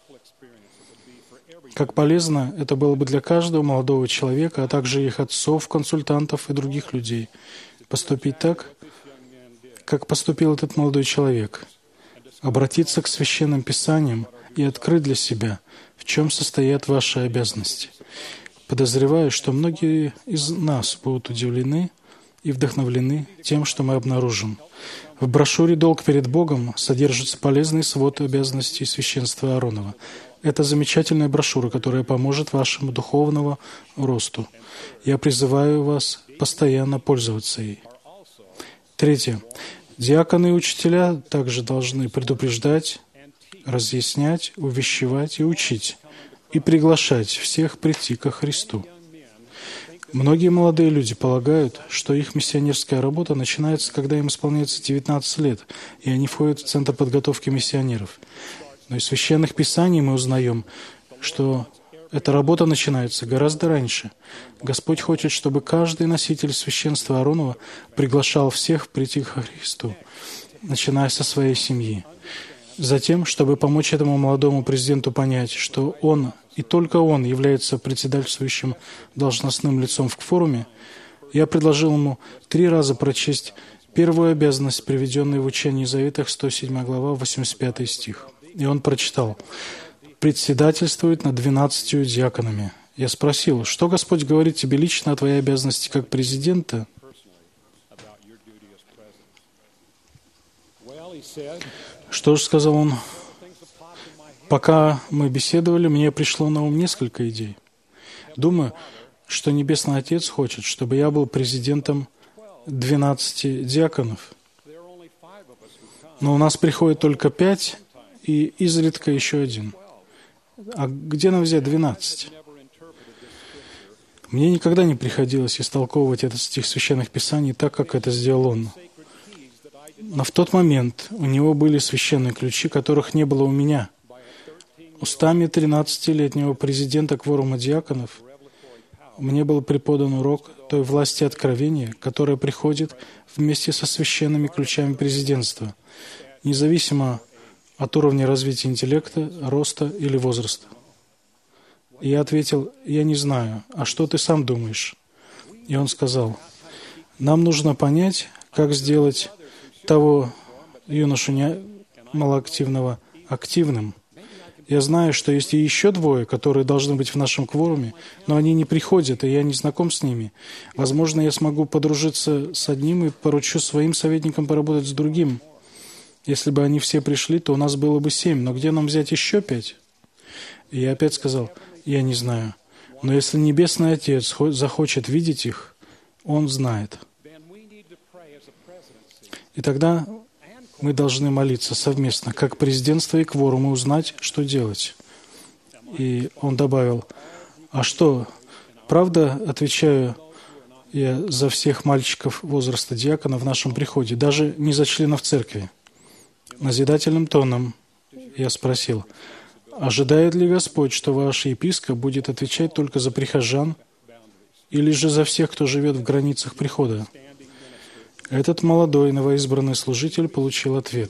Как полезно это было бы для каждого молодого человека, а также их отцов, консультантов и других людей, поступить так, как поступил этот молодой человек, обратиться к Священным Писаниям и открыть для себя, в чем состоят ваши обязанности. Подозреваю, что многие из нас будут удивлены и вдохновлены тем, что мы обнаружим. В брошюре «Долг перед Богом» содержится полезный свод обязанностей священства Ааронова. Это замечательная брошюра, которая поможет вашему духовному росту. Я призываю вас постоянно пользоваться ей. Третье. Диаконы и учителя также должны предупреждать, разъяснять, увещевать и учить, и приглашать всех прийти ко Христу. Многие молодые люди полагают, что их миссионерская работа начинается, когда им исполняется девятнадцать лет, и они входят в Центр подготовки миссионеров. Но из Священных Писаний мы узнаем, что эта работа начинается гораздо раньше. Господь хочет, чтобы каждый носитель священства Ааронова приглашал всех прийти к Христу, начиная со своей семьи. Затем, чтобы помочь этому молодому президенту понять, что он и только он является председательствующим должностным лицом в кворуме, я предложил ему три раза прочесть первую обязанность, приведенную в Учении и Заветах, сто седьмая глава, восемьдесят пятый стих. И он прочитал: «Председательствует над двенадцатью диаконами». Я спросил: «Что Господь говорит тебе лично о твоей обязанности как президента?» «Что же, — сказал он, — пока мы беседовали, мне пришло на ум несколько идей. Думаю, что Небесный Отец хочет, чтобы я был президентом двенадцати диаконов. Но у нас приходит только пять, и изредка еще один. А где нам взять двенадцать? Мне никогда не приходилось истолковывать этот стих Священных Писаний так, как это сделал он. Но в тот момент у него были священные ключи, которых не было у меня. Устами тринадцатилетнего президента кворума диаконов мне был преподан урок той власти откровения, которая приходит вместе со священными ключами президентства, независимо от уровня развития интеллекта, роста или возраста. И я ответил: «Я не знаю. А что ты сам думаешь?» И он сказал: «Нам нужно понять, как сделать того юношу не малоактивного активным». Я знаю, что есть и еще двое, которые должны быть в нашем кворуме, но они не приходят, и я не знаком с ними. Возможно, я смогу подружиться с одним и поручу своим советникам поработать с другим. Если бы они все пришли, то у нас было бы семь, но где нам взять еще пять? И я опять сказал, я не знаю. Но если Небесный Отец захочет видеть их, Он знает. И тогда мы должны молиться совместно, как президентство и кворум, и узнать, что делать. И он добавил, а что, правда, отвечаю я за всех мальчиков возраста диакона в нашем приходе, даже не за членов церкви? Назидательным тоном я спросил, ожидает ли Господь, что ваш епископ будет отвечать только за прихожан или же за всех, кто живет в границах прихода? Этот молодой новоизбранный служитель получил ответ.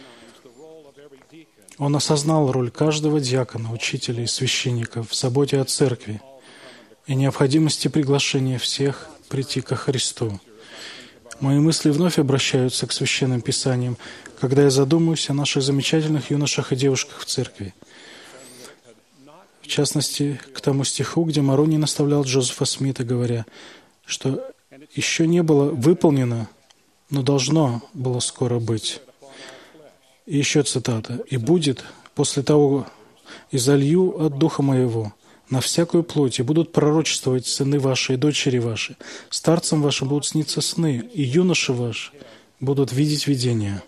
Он осознал роль каждого диакона, учителя и священника в заботе о церкви и необходимости приглашения всех прийти ко Христу. Мои мысли вновь обращаются к Священным Писаниям, когда я задумаюсь о наших замечательных юношах и девушках в церкви. В частности, к тому стиху, где Марони наставлял Джозефа Смита, говоря, что еще не было выполнено, но должно было скоро быть. И еще цитата. «И будет после того, и залью от Духа Моего на всякую плоть, и будут пророчествовать сыны ваши и дочери ваши. Старцам вашим будут сниться сны, и юноши ваши будут видеть видения».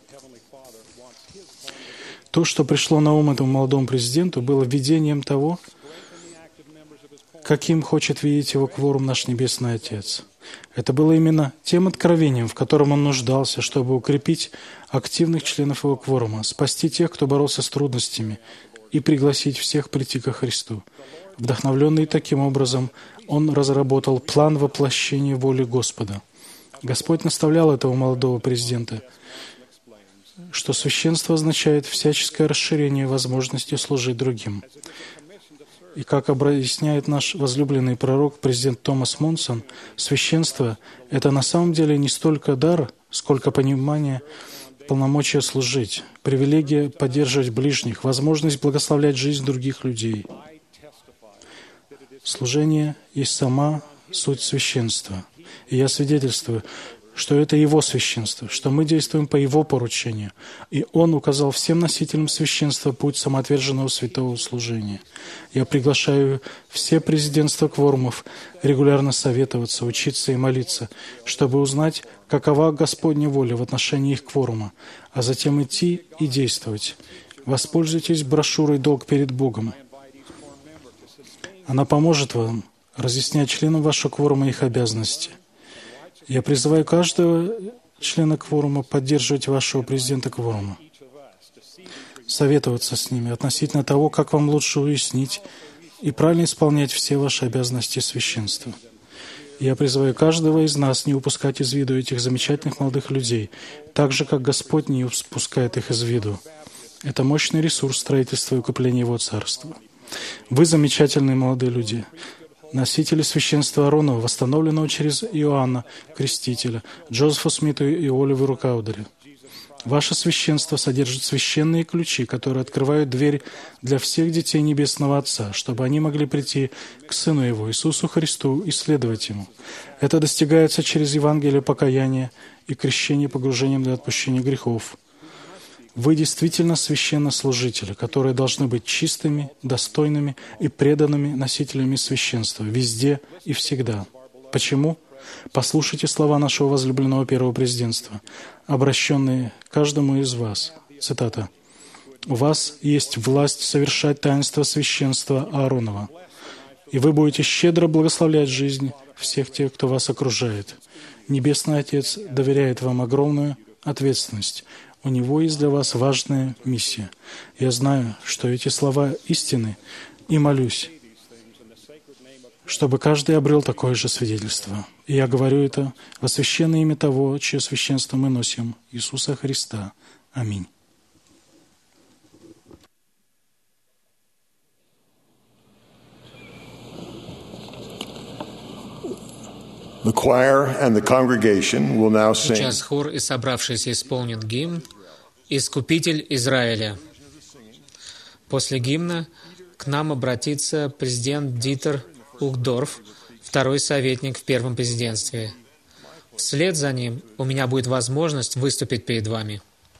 То, что пришло на ум этому молодому президенту, было видением того, каким хочет видеть его кворум наш Небесный Отец. Это было именно тем откровением, в котором он нуждался, чтобы укрепить активных членов его кворума, спасти тех, кто боролся с трудностями, и пригласить всех прийти ко Христу. Вдохновленный таким образом, он разработал план воплощения воли Господа. Господь наставлял этого молодого президента, что священство означает всяческое расширение возможности служить другим. И как объясняет наш возлюбленный пророк, президент Томас Монсон, священство — это на самом деле не столько дар, сколько понимание полномочия служить, привилегия поддерживать ближних, возможность благословлять жизнь других людей. Служение есть сама суть священства. И я свидетельствую, что это Его священство, что мы действуем по Его поручению. И Он указал всем носителям священства путь самоотверженного святого служения. Я приглашаю все президентства кворумов регулярно советоваться, учиться и молиться, чтобы узнать, какова Господня воля в отношении их кворума, а затем идти и действовать. Воспользуйтесь брошюрой «Долг перед Богом». Она поможет вам разъяснять членам вашего кворума их обязанности. Я призываю каждого члена кворума поддерживать вашего президента кворума, советоваться с ними относительно того, как вам лучше уяснить и правильно исполнять все ваши обязанности священства. Я призываю каждого из нас не упускать из виду этих замечательных молодых людей, так же, как Господь не упускает их из виду. Это мощный ресурс строительства и укрепления Его Царства. Вы замечательные молодые люди, носители священства Ааронова, восстановленного через Иоанна Крестителя, Джозефа Смиту и Оливеру Каудерю. Ваше священство содержит священные ключи, которые открывают дверь для всех детей Небесного Отца, чтобы они могли прийти к Сыну Его, Иисусу Христу, и следовать Ему. Это достигается через Евангелие покаяния и крещение погружением для отпущения грехов. Вы действительно священнослужители, которые должны быть чистыми, достойными и преданными носителями священства везде и всегда. Почему? Послушайте слова нашего возлюбленного первого президентства, обращенные каждому из вас. Цитата. «У вас есть власть совершать таинство священства Ааронова, и вы будете щедро благословлять жизнь всех тех, кто вас окружает. Небесный Отец доверяет вам огромную ответственность. У Него есть для вас важная миссия. Я знаю, что эти слова истины, и молюсь, чтобы каждый обрел такое же свидетельство. И я говорю это во священное имя того, чье священство мы носим, Иисуса Христа. Аминь». The choir and the congregation will now sing. Сейчас хор и собравшиеся исполнят гимн «Искупитель Израиля». После гимна к нам обратится президент Дитер Ухдорф, второй советник в первом президентстве. Вслед за ним у меня будет возможность выступить перед вами.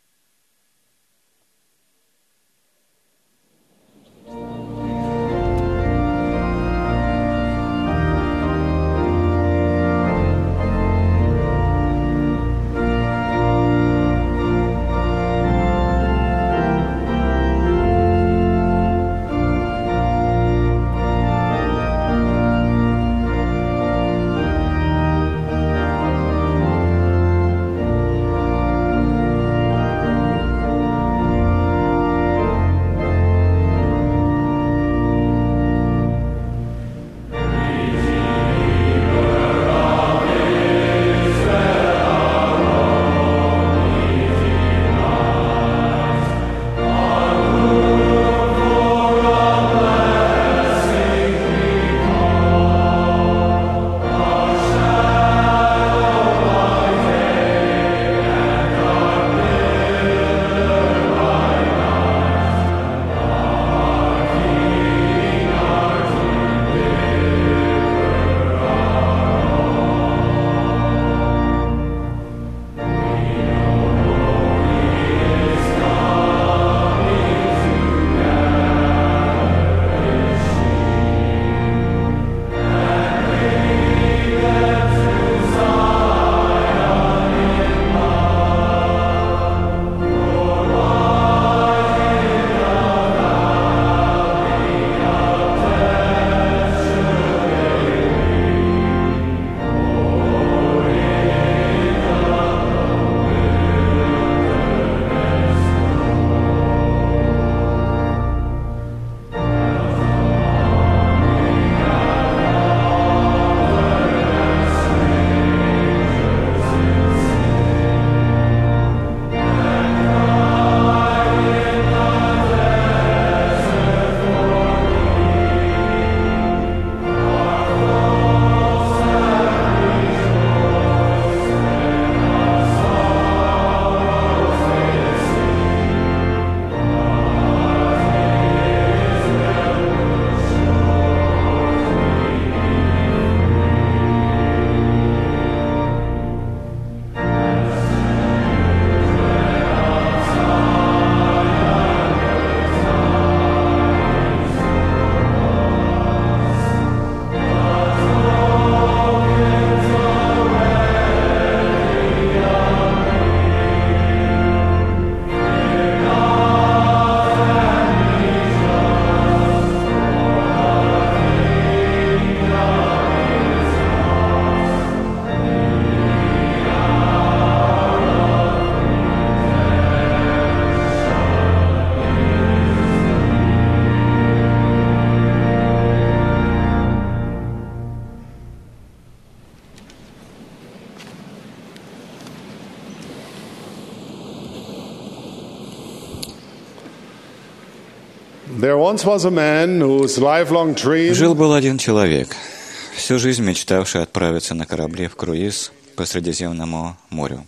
Жил-был один человек, всю жизнь мечтавший отправиться на корабле в круиз по Средиземному морю.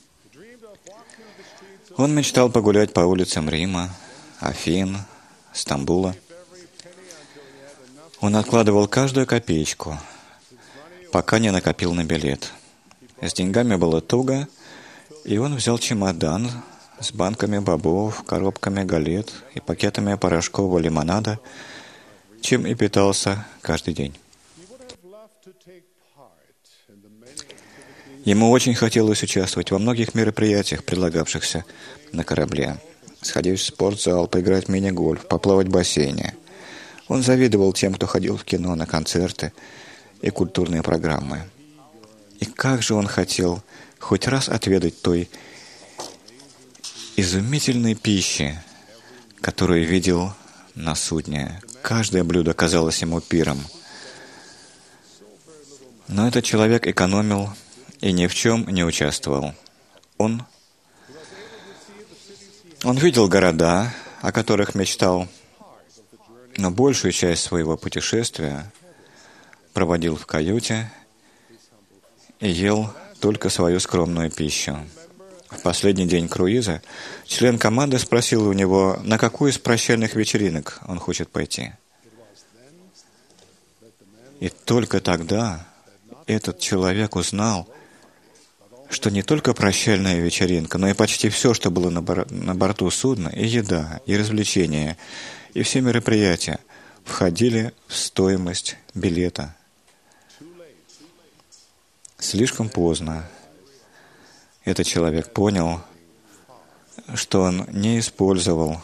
Он мечтал погулять по улицам Рима, Афин, Стамбула. Он откладывал каждую копеечку, пока не накопил на билет. С деньгами было туго, и он взял чемодан с банками бобов, коробками галет и пакетами порошкового лимонада, чем и питался каждый день. Ему очень хотелось участвовать во многих мероприятиях, предлагавшихся на корабле. Сходить в спортзал, поиграть в мини-гольф, поплавать в бассейне. Он завидовал тем, кто ходил в кино, на концерты и культурные программы. И как же он хотел хоть раз отведать той изумительной пищи, которую видел на судне. Каждое блюдо казалось ему пиром. Но этот человек экономил и ни в чем не участвовал. Он, он видел города, о которых мечтал, но большую часть своего путешествия проводил в каюте и ел только свою скромную пищу. в последний день круиза, член команды спросил у него, на какую из прощальных вечеринок он хочет пойти. И только тогда этот человек узнал, что не только прощальная вечеринка, но и почти все, что было на, бор- на борту судна, и еда, и развлечения, и все мероприятия входили в стоимость билета. Слишком поздно этот человек понял, что он не использовал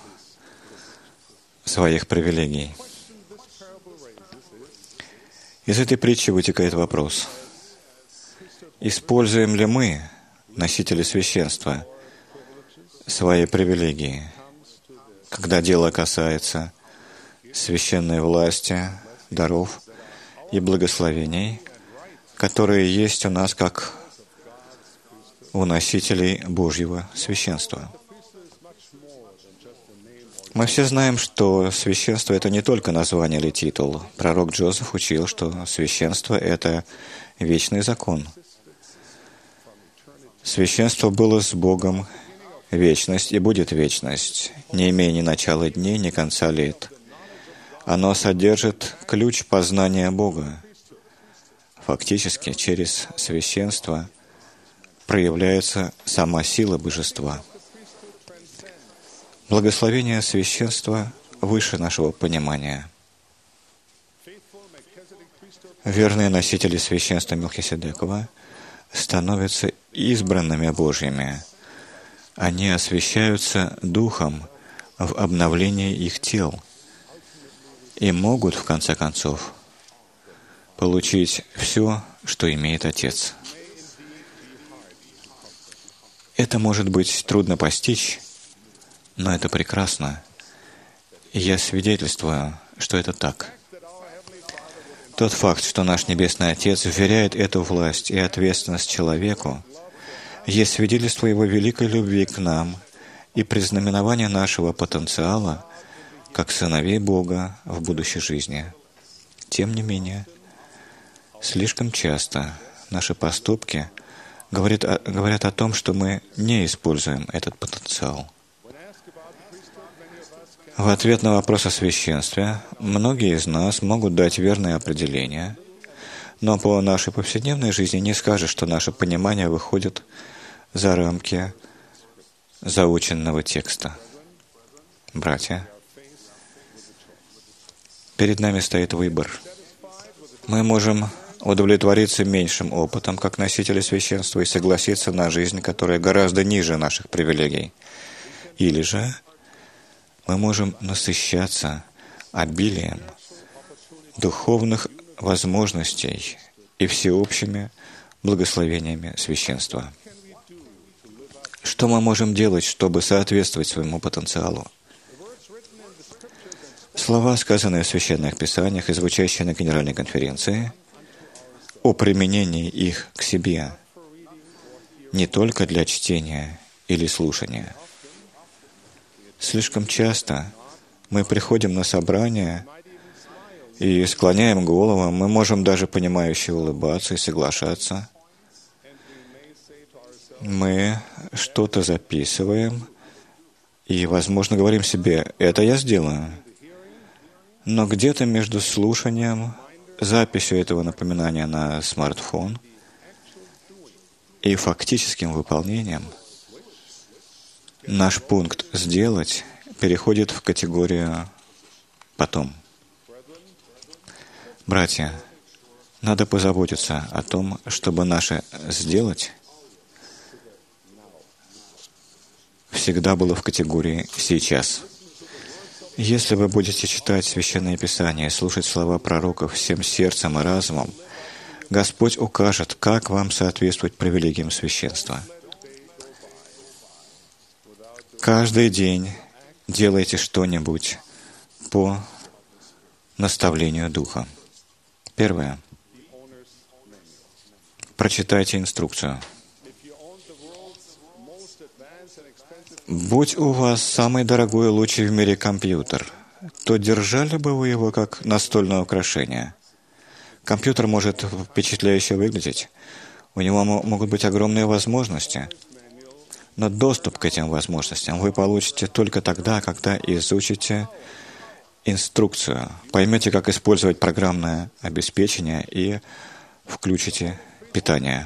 своих привилегий. Из этой притчи вытекает вопрос: используем ли мы, носители священства, свои привилегии, когда дело касается священной власти, даров и благословений, которые есть у нас как у носителей Божьего священства? Мы все знаем, что священство — это не только название или титул. Пророк Джозеф учил, что священство — это вечный закон. Священство было с Богом вечность и будет вечность, не имея ни начала дней, ни конца лет. Оно содержит ключ познания Бога. Фактически, через священство проявляется сама сила божества. Благословение священства выше нашего понимания. Верные носители священства Мелхиседекова становятся избранными Божьими. Они освящаются Духом в обновлении их тел и могут, в конце концов, получить все, что имеет Отец. Это может быть трудно постичь, но это прекрасно. И я свидетельствую, что это так. Тот факт, что наш Небесный Отец вверяет эту власть и ответственность человеку, есть свидетельство Его великой любви к нам и признаменование нашего потенциала как сыновей Бога в будущей жизни. Тем не менее, слишком часто наши поступки говорят о, говорят о том, что мы не используем этот потенциал. В ответ на вопрос о священстве многие из нас могут дать верное определение, но по нашей повседневной жизни не скажешь, что наше понимание выходит за рамки заученного текста. Братья, перед нами стоит выбор. Мы можем удовлетвориться меньшим опытом, как носители священства, и согласиться на жизнь, которая гораздо ниже наших привилегий. Или же мы можем насыщаться обилием духовных возможностей и всеобщими благословениями священства. Что мы можем делать, чтобы соответствовать своему потенциалу? Слова, сказанные в Священных Писаниях и звучащие на Генеральной конференции, о применении их к себе, не только для чтения или слушания. Слишком часто мы приходим на собрание и склоняем голову, мы можем даже понимающе улыбаться и соглашаться. Мы что-то записываем и, возможно, говорим себе: «Это я сделаю». Но где-то между слушанием, записью этого напоминания на смартфон и фактическим выполнением наш пункт «сделать» переходит в категорию «потом». Братья, надо позаботиться о том, чтобы наше «сделать» всегда было в категории «сейчас». Если вы будете читать Священное Писание, слушать слова пророков всем сердцем и разумом, Господь укажет, как вам соответствовать привилегиям священства. Каждый день делайте что-нибудь по наставлению Духа. Первое. Прочитайте инструкцию. Будь у вас самый дорогой и лучший в мире компьютер, то держали бы вы его как настольное украшение. Компьютер может впечатляюще выглядеть, у него могут быть огромные возможности, Но доступ к этим возможностям вы получите только тогда, когда изучите инструкцию, поймете, как использовать программное обеспечение и включите питание.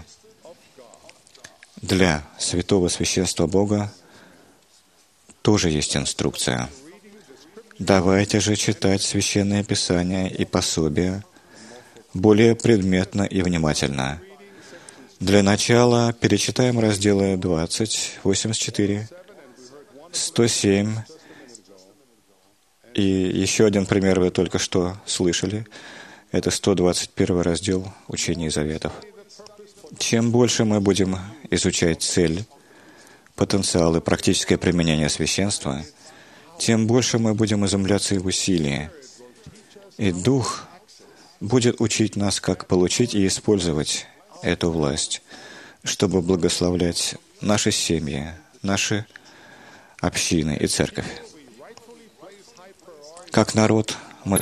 Для святого священства Бога тоже есть инструкция. Давайте же читать Священное Писание и пособия более предметно и внимательно. Для начала перечитаем разделы двадцать, восемьдесят четыре, сто семь. И еще один пример вы только что слышали. Это сто двадцать первый раздел Учения и Заветов. Чем больше мы будем изучать цель, потенциал и практическое применение священства, тем больше мы будем изумляться его силе. И Дух будет учить нас, как получить и использовать эту власть, чтобы благословлять наши семьи, наши общины и церковь. Как народ мы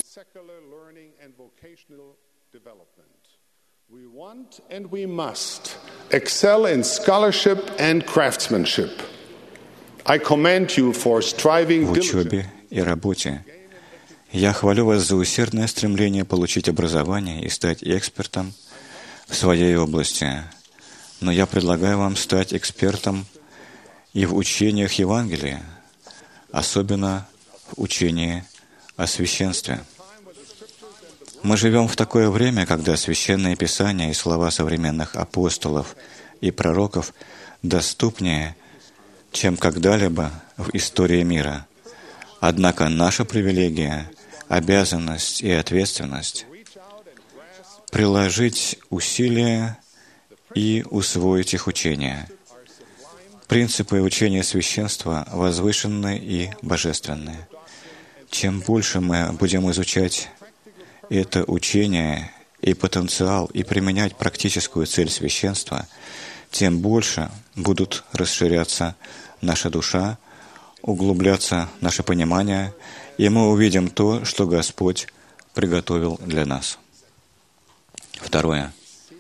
We want and we must excel in scholarship and craftsmanship. I commend you for striving в учебе и работе. Я хвалю вас за усердное стремление получить образование и стать экспертом в своей области. Но я предлагаю вам стать экспертом и в учениях Евангелия, особенно в учении о священстве. Мы живем в такое время, когда Священное Писание и слова современных апостолов и пророков доступнее, чем когда-либо в истории мира. Однако наша привилегия, обязанность и ответственность — приложить усилия и усвоить их учения. Принципы учения священства возвышенны и божественны. Чем больше мы будем изучать это учение и потенциал и применять практическую цель священства, тем больше будут расширяться наша душа, углубляться наше понимание, и мы увидим то, что Господь приготовил для нас. Второе.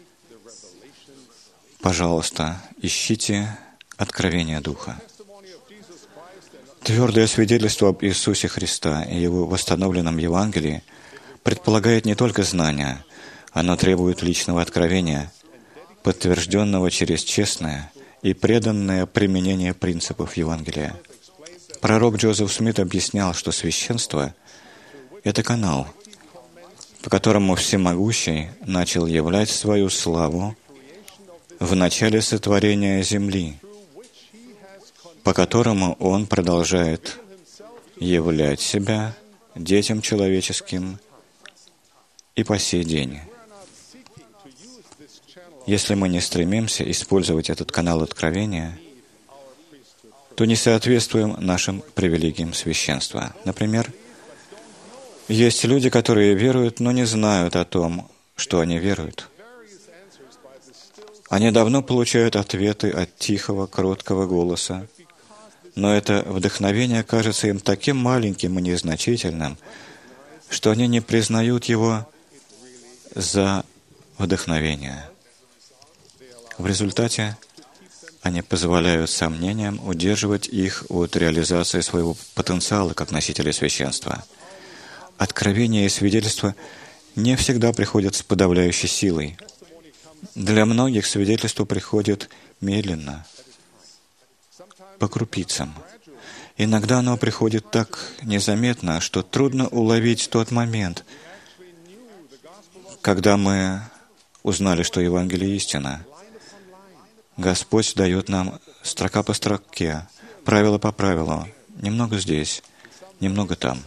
Пожалуйста, ищите откровение Духа. Твердое свидетельство об Иисусе Христа и Его восстановленном Евангелии предполагает не только знания, оно требует личного откровения, подтвержденного через честное и преданное применение принципов Евангелия. Пророк Джозеф Смит объяснял, что священство — это канал, по которому Всемогущий начал являть свою славу в начале сотворения земли, по которому Он продолжает являть себя детям человеческим и по сей день. Если мы не стремимся использовать этот канал откровения, то не соответствуем нашим привилегиям священства. Например, есть люди, которые веруют, но не знают о том, что они веруют. Они давно получают ответы от тихого, кроткого голоса, но это вдохновение кажется им таким маленьким и незначительным, что они не признают его за вдохновение. В результате они позволяют сомнениям удерживать их от реализации своего потенциала как носителей священства. Откровение и свидетельство не всегда приходят с подавляющей силой. Для многих свидетельство приходит медленно, по крупицам. Иногда оно приходит так незаметно, что трудно уловить тот момент, когда мы узнали, что Евангелие истина. Господь дает нам строка по строке, правило по правилу, немного здесь, немного там.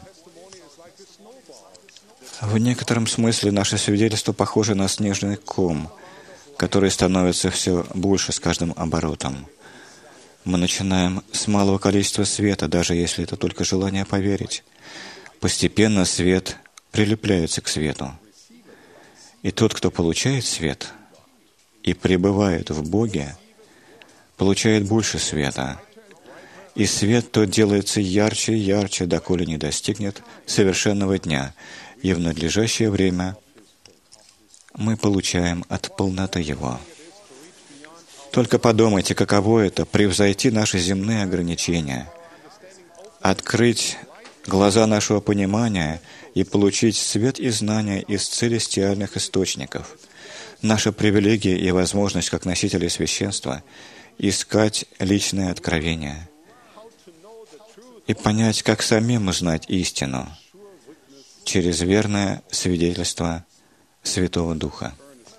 В некотором смысле наше свидетельство похоже на снежный ком, который становится все больше с каждым оборотом. Мы начинаем с малого количества света, даже если это только желание поверить. Постепенно свет прилепляется к свету. И тот, кто получает свет и пребывает в Боге, получает больше света. И свет тот делается ярче и ярче, доколе не достигнет совершенного дня. И в надлежащее время мы получаем от полноты Его. Только подумайте, каково это — превзойти наши земные ограничения, открыть глаза нашего понимания и получить свет и знания из целестиальных источников. Наша привилегия и возможность как носителей священства — искать личное откровение и понять, как самим узнать истину через верное свидетельство Святого Духа.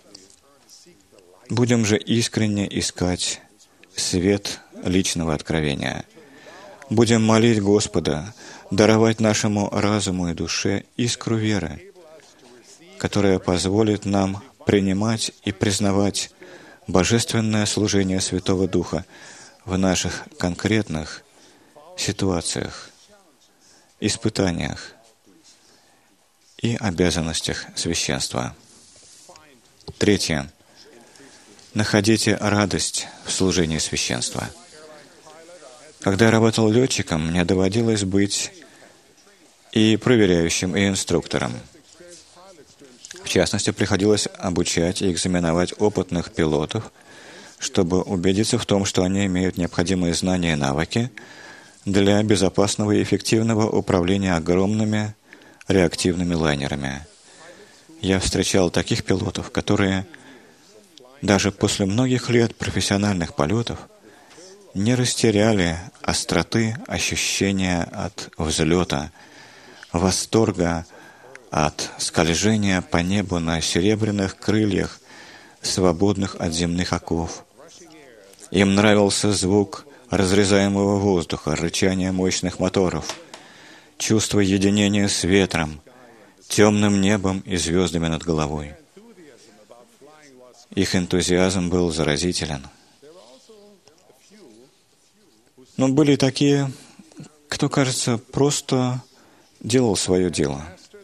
Будем же искренне искать свет личного откровения. Будем молить Господа даровать нашему разуму и душе искру веры, которая позволит нам принимать и признавать божественное служение Святого Духа в наших конкретных ситуациях, испытаниях и обязанностях священства. Третье. Находите радость в служении священства. Когда я работал летчиком, мне доводилось быть и проверяющим, и инструктором. В частности, приходилось обучать и экзаменовать опытных пилотов, чтобы убедиться в том, что они имеют необходимые знания и навыки для безопасного и эффективного управления огромными реактивными лайнерами. Я встречал таких пилотов, которые даже после многих лет профессиональных полетов не растеряли остроты ощущения от взлета, восторга от скольжения по небу на серебряных крыльях, свободных от земных оков. Им нравился звук разрезаемого воздуха, рычание мощных моторов, чувство единения с ветром, темным небом и звездами над головой. Их энтузиазм был заразителен. Но были и такие, кто, кажется, просто делал свое дело.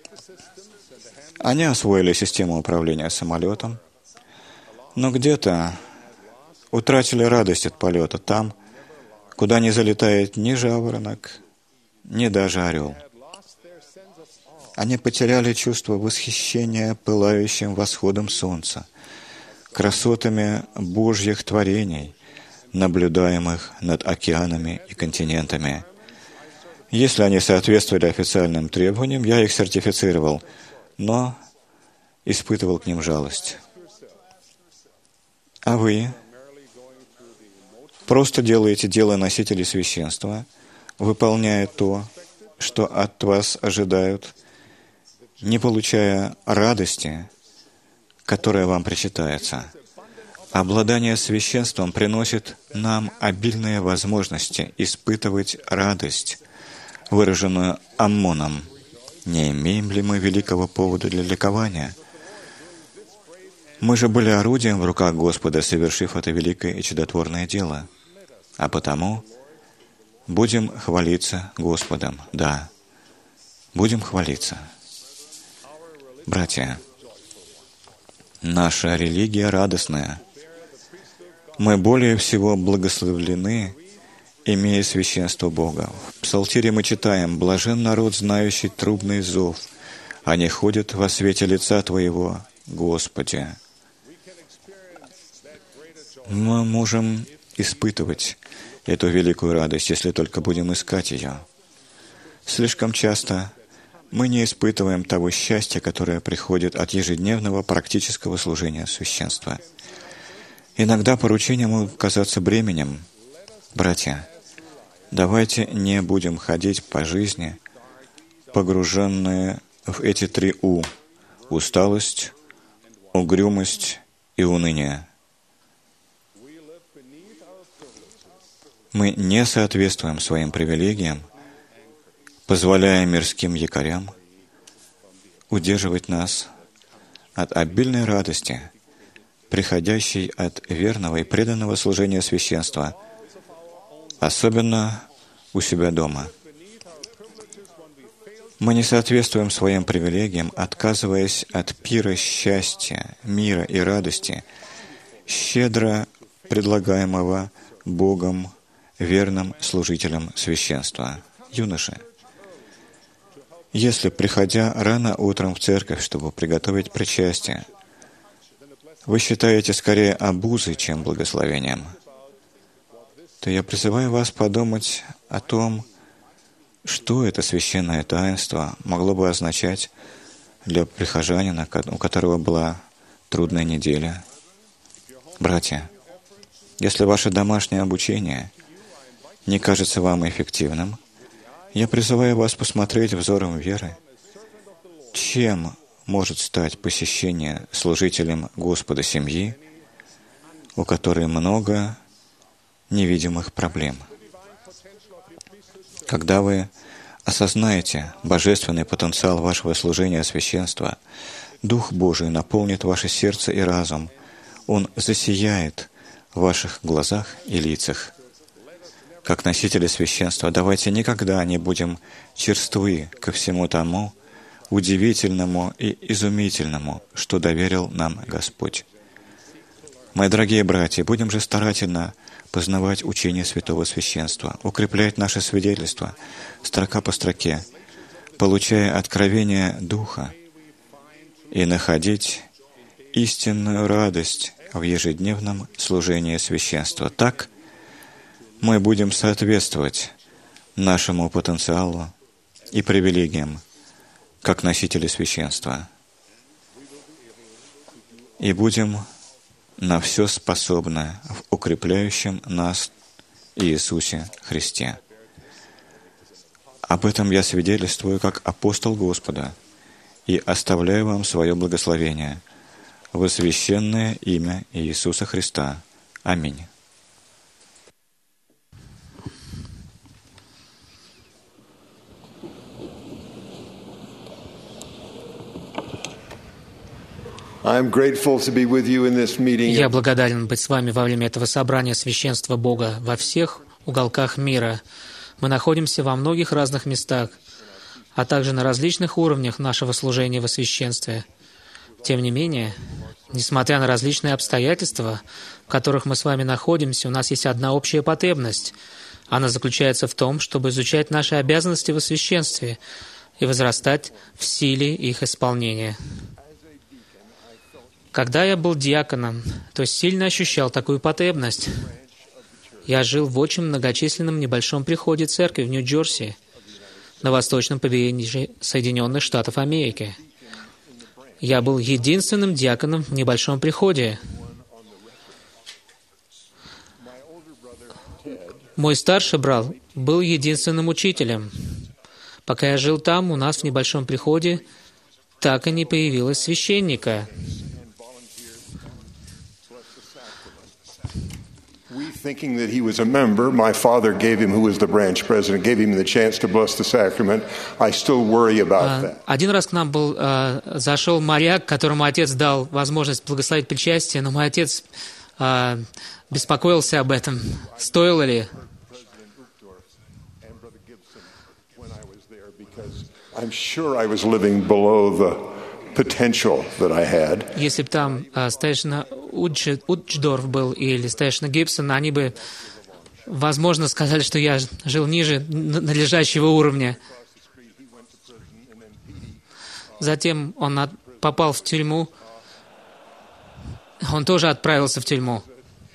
Они освоили систему управления самолетом, но где-то утратили радость от полета там, куда не залетает ни жаворонок, ни даже орел. Они потеряли чувство восхищения пылающим восходом солнца, красотами Божьих творений, наблюдаемых над океанами и континентами. Если они соответствовали официальным требованиям, я их сертифицировал, но испытывал к ним жалость. А вы просто делаете дело носителей священства, выполняя то, что от вас ожидают, не получая радости, которая вам причитается. Обладание священством приносит нам обильные возможности испытывать радость, выраженную Аммоном. Не имеем ли мы великого повода для ликования? Мы же были орудием в руках Господа, совершив это великое и чудотворное дело. А потому будем хвалиться Господом. Да, будем хвалиться. Братья, наша религия радостная. Мы более всего благословлены, имея священство Бога. В Псалтире мы читаем: «Блажен народ, знающий трубный зов. Они ходят во свете лица Твоего, Господи». Мы можем испытывать эту великую радость, если только будем искать ее. Слишком часто мы не испытываем того счастья, которое приходит от ежедневного практического служения священства. Иногда поручения могут казаться бременем. Братья, давайте не будем ходить по жизни, погруженные в эти три «у» — усталость, угрюмость и уныние. Мы не соответствуем своим привилегиям, позволяя мирским якорям удерживать нас от обильной радости, приходящей от верного и преданного служения священства, особенно у себя дома. Мы не соответствуем своим привилегиям, отказываясь от пира счастья, мира и радости, щедро предлагаемого Богом верным служителям священства. Юноши, если, приходя рано утром в церковь, чтобы приготовить причастие, вы считаете скорее обузой, чем благословением, то я призываю вас подумать о том, что это священное таинство могло бы означать для прихожанина, у которого была трудная неделя. Братья, если ваше домашнее обучение не кажется вам эффективным, я призываю вас посмотреть взором веры, чем может стать посещение служителем Господа семьи, у которой много невидимых проблем. Когда вы осознаете божественный потенциал вашего служения священства, Дух Божий наполнит ваше сердце и разум, Он засияет в ваших глазах и лицах. Как носители священства, давайте никогда не будем черствы ко всему тому удивительному и изумительному, что доверил нам Господь. Мои дорогие братья, будем же старательно познавать учение святого священства, укреплять наше свидетельство строка по строке, получая откровение Духа и находить истинную радость в ежедневном служении священства. Так мы будем соответствовать нашему потенциалу и привилегиям как носители священства. И будем на все способны в укрепляющем нас Иисусе Христе. Об этом я свидетельствую как апостол Господа и оставляю вам свое благословение во священное имя Иисуса Христа. Аминь. Я благодарен быть с вами во время этого собрания священства Бога во всех уголках мира. Мы находимся во многих разных местах, а также на различных уровнях нашего служения во священстве. Тем не менее, несмотря на различные обстоятельства, в которых мы с вами находимся, у нас есть одна общая потребность. Она заключается в том, чтобы изучать наши обязанности во священстве и возрастать в силе их исполнения. Когда я был диаконом, то сильно ощущал такую потребность. Я жил в очень многочисленном небольшом приходе церкви в Нью-Джерси, на восточном побережье Соединенных Штатов Америки. Я был единственным диаконом в небольшом приходе. Мой старший брат был единственным учителем. Пока я жил там, у нас в небольшом приходе так и не появилось священника. Thinking that he was a member, my father gave him, who was the branch president, gave him the chance to bless the sacrament. I still worry about that. Один раз к нам был uh, зашел моряк, которому отец дал возможность благословить причастие, но мой отец uh, беспокоился об этом. Стоило ли? I'm sure I was living below the potential that I had. Если бы там uh, старейшина Удждорф был или старейшина Гибсон, они бы, возможно, сказали, что я жил ниже надлежащего уровня. Затем он от, попал в тюрьму. Он тоже отправился в тюрьму.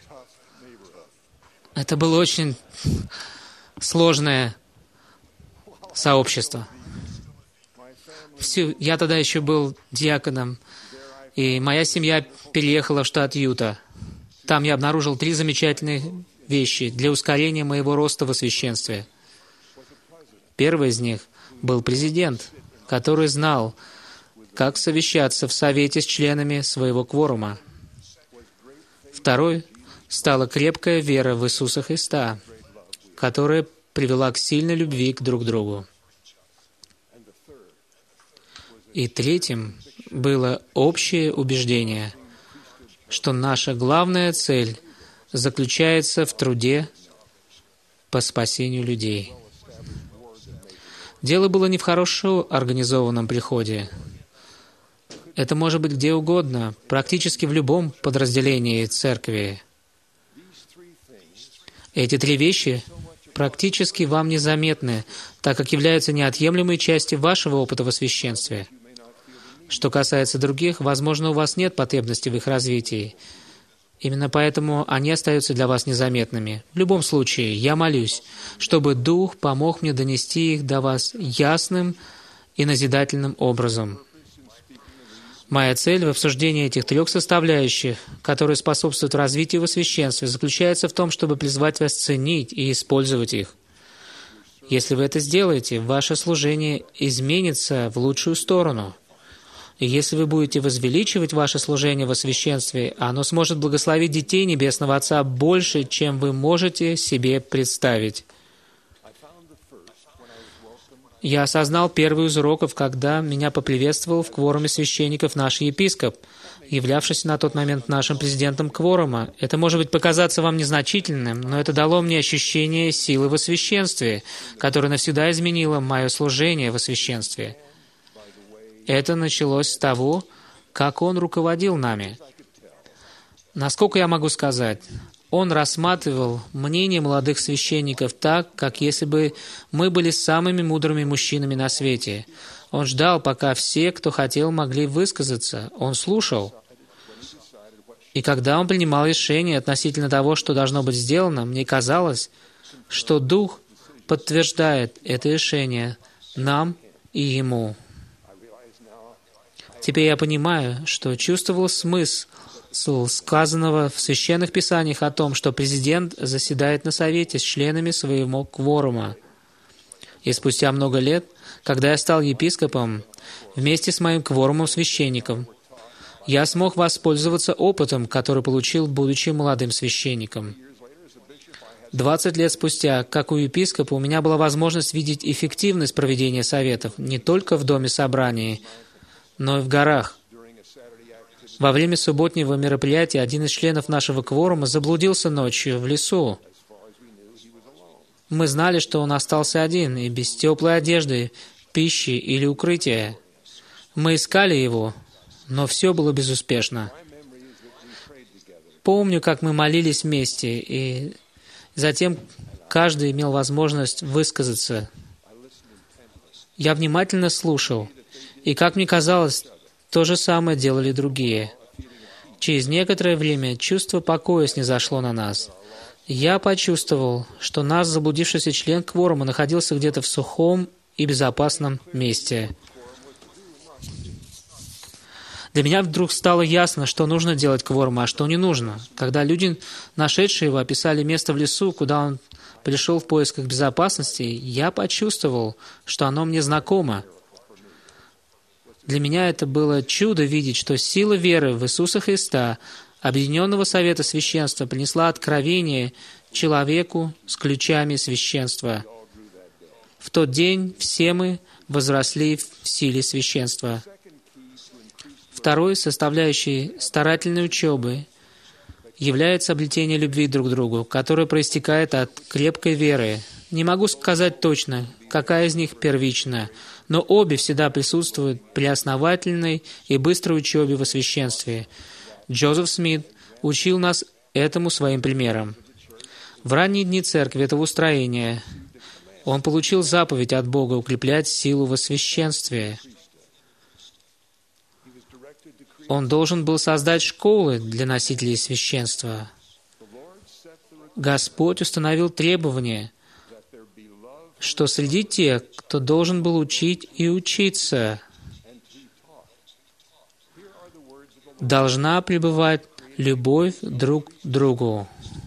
Это было очень сложное сообщество. Все, я тогда еще был диаконом, и моя семья переехала в штат Юта. Там я обнаружил три замечательные вещи для ускорения моего роста во священстве. Первый из них был президент, который знал, как совещаться в совете с членами своего кворума. Второй стала крепкая вера в Иисуса Христа, которая привела к сильной любви к друг другу. И третьим было общее убеждение, что наша главная цель заключается в труде по спасению людей. Дело было не в хорошо организованном приходе. Это может быть где угодно, практически в любом подразделении церкви. Эти три вещи практически вам незаметны, так как являются неотъемлемой частью вашего опыта во священстве. Что касается других, возможно, у вас нет потребности в их развитии. Именно поэтому они остаются для вас незаметными. В любом случае, я молюсь, чтобы Дух помог мне донести их до вас ясным и назидательным образом. Моя цель в обсуждении этих трех составляющих, которые способствуют развитию во священстве, заключается в том, чтобы призвать вас ценить и использовать их. Если вы это сделаете, ваше служение изменится в лучшую сторону. И если вы будете возвеличивать ваше служение во священстве, оно сможет благословить детей Небесного Отца больше, чем вы можете себе представить. Я осознал первый из уроков, когда меня поприветствовал в кворуме священников наш епископ, являвшийся на тот момент нашим президентом кворума. Это может быть показаться вам незначительным, но это дало мне ощущение силы во священстве, которое навсегда изменило мое служение во священстве. Это началось с того, как он руководил нами. Насколько я могу сказать, он рассматривал мнение молодых священников так, как если бы мы были самыми мудрыми мужчинами на свете. Он ждал, пока все, кто хотел, могли высказаться. Он слушал. И когда он принимал решение относительно того, что должно быть сделано, мне казалось, что Дух подтверждает это решение нам и ему. Теперь я понимаю, что чувствовал смысл сказанного в Священных Писаниях о том, что президент заседает на совете с членами своего кворума. И спустя много лет, когда я стал епископом, вместе с моим кворумом священников, я смог воспользоваться опытом, который получил, будучи молодым священником. Двадцать лет спустя, как у епископа, у меня была возможность видеть эффективность проведения советов не только в доме собраний, но и в горах. Во время субботнего мероприятия один из членов нашего кворума заблудился ночью в лесу. Мы знали, что он остался один и без теплой одежды, пищи или укрытия. Мы искали его, но все было безуспешно. Помню, как мы молились вместе, и затем каждый имел возможность высказаться. Я внимательно слушал, и, как мне казалось, то же самое делали другие. Через некоторое время чувство покоя снизошло на нас. Я почувствовал, что наш заблудившийся член кворума находился где-то в сухом и безопасном месте. Для меня вдруг стало ясно, что нужно делать кворуму, а что не нужно. Когда люди, нашедшие его, описали место в лесу, куда он пришел в поисках безопасности, я почувствовал, что оно мне знакомо. Для меня это было чудо видеть, что сила веры в Иисуса Христа, Объединенного Совета Священства, принесла откровение человеку с ключами священства. В тот день все мы возросли в силе священства. Второй составляющей старательной учебы является обретение любви друг к другу, которое проистекает от крепкой веры. Не могу сказать точно, какая из них первична, но обе всегда присутствуют при основательной и быстрой учебе во священстве. Джозеф Смит учил нас этому своим примером. В ранние дни церкви этого устроения он получил заповедь от Бога укреплять силу во священстве. Он должен был создать школы для носителей священства. Господь установил требования, что среди тех, кто должен был учить и учиться, должна пребывать любовь друг к другу.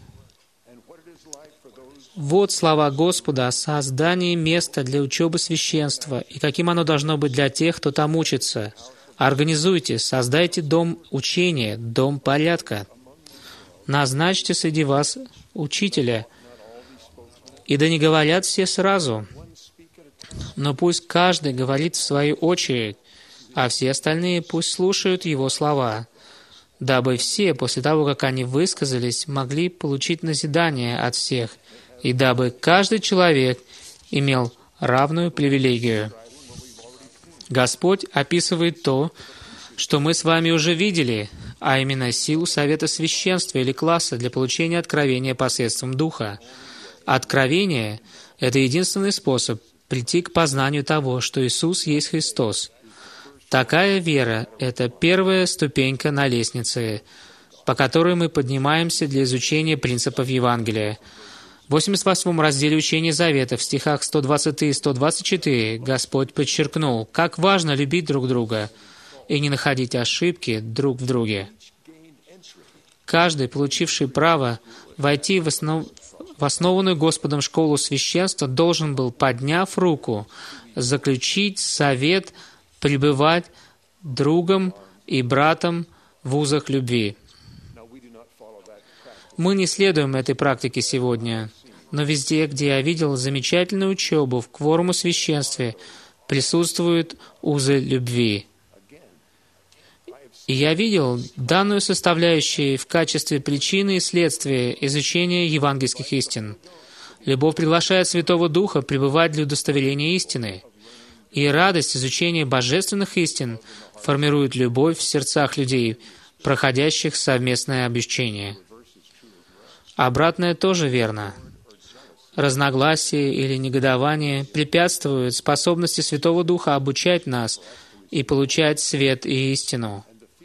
Вот слова Господа о создании места для учебы священства и каким оно должно быть для тех, кто там учится. Организуйте, создайте дом учения, дом порядка. Назначьте среди вас учителя, и да не говорят все сразу, но пусть каждый говорит в свою очередь, а все остальные пусть слушают его слова, дабы все, после того, как они высказались, могли получить назидание от всех, и дабы каждый человек имел равную привилегию. Господь описывает то, что мы с вами уже видели, а именно силу Совета Священства или класса для получения откровения посредством Духа. Откровение — это единственный способ прийти к познанию того, что Иисус есть Христос. Такая вера — это первая ступенька на лестнице, по которой мы поднимаемся для изучения принципов Евангелия. В восемьдесят восьмом разделе Учения Завета в стихах сто двадцать три и сто двадцать четыре Господь подчеркнул, как важно любить друг друга и не находить ошибки друг в друге. Каждый, получивший право войти в, основ... в основанную Господом школу священства, должен был, подняв руку, заключить совет пребывать другом и братом в узах любви. Мы не следуем этой практике сегодня, но везде, где я видел замечательную учебу в кворуму священстве, присутствуют узы любви. И я видел данную составляющую в качестве причины и следствия изучения евангельских истин. Любовь приглашает Святого Духа пребывать для удостоверения истины. И радость изучения божественных истин формирует любовь в сердцах людей, проходящих совместное обучение. Обратное тоже верно. Разногласия или негодование препятствуют способности Святого Духа обучать нас и получать свет и истину.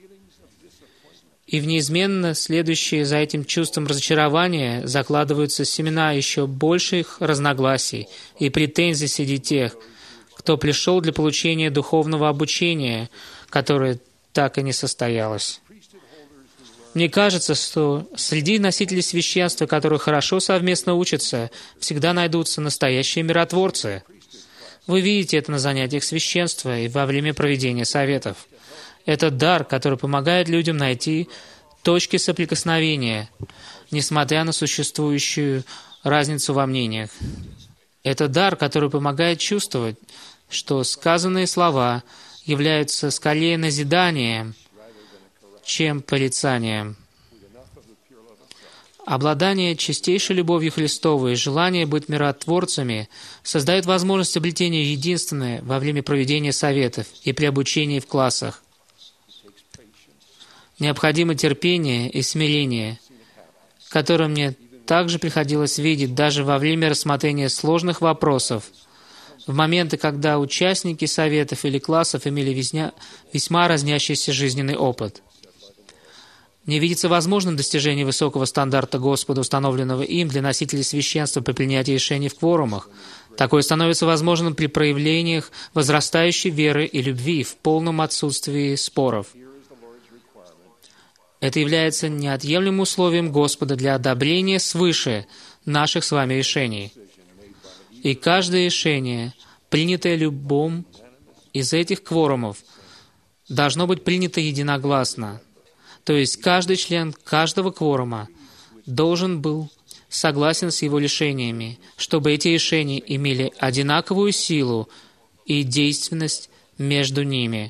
И в неизменно следующие за этим чувством разочарования закладываются семена еще больших разногласий и претензий среди тех, кто пришел для получения духовного обучения, которое так и не состоялось. Мне кажется, что среди носителей священства, которые хорошо совместно учатся, всегда найдутся настоящие миротворцы. Вы видите это на занятиях священства и во время проведения советов. Это дар, который помогает людям найти точки соприкосновения, несмотря на существующую разницу во мнениях. Это дар, который помогает чувствовать, что сказанные слова являются скорее назиданием, чем порицанием. Обладание чистейшей любовью Христовой и желание быть миротворцами создает возможность обретения единственной во время проведения советов и при обучении в классах. Необходимо терпение и смирение, которое мне также приходилось видеть даже во время рассмотрения сложных вопросов, в моменты, когда участники советов или классов имели весьма, весьма разнящийся жизненный опыт. Не видится возможным достижение высокого стандарта Господа, установленного им для носителей священства при принятии решений в кворумах. Такое становится возможным при проявлениях возрастающей веры и любви в полном отсутствии споров. Это является неотъемлемым условием Господа для одобрения свыше наших с вами решений. И каждое решение, принятое любым из этих кворумов, должно быть принято единогласно. То есть каждый член каждого кворума должен был согласен с его решениями, чтобы эти решения имели одинаковую силу и действенность между ними.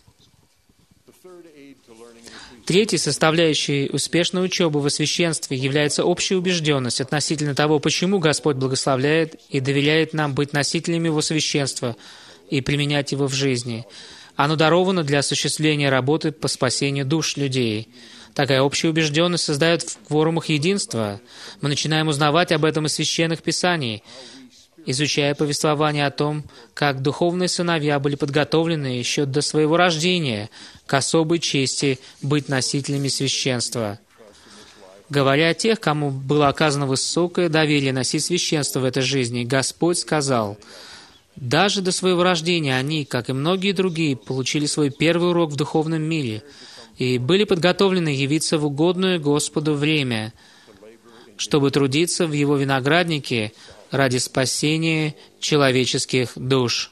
Третьей составляющей успешной учебы во священстве является общая убежденность относительно того, почему Господь благословляет и доверяет нам быть носителями Его священства и применять его в жизни. Оно даровано для осуществления работы по спасению душ людей. Такая общая убежденность создает в кворумах единство. Мы начинаем узнавать об этом из священных писаний, изучая повествование о том, как духовные сыновья были подготовлены еще до своего рождения к особой чести быть носителями священства. Говоря о тех, кому было оказано высокое доверие носить священство в этой жизни, Господь сказал: «Даже до своего рождения они, как и многие другие, получили свой первый урок в духовном мире и были подготовлены явиться в угодное Господу время, чтобы трудиться в Его винограднике ради спасения человеческих душ».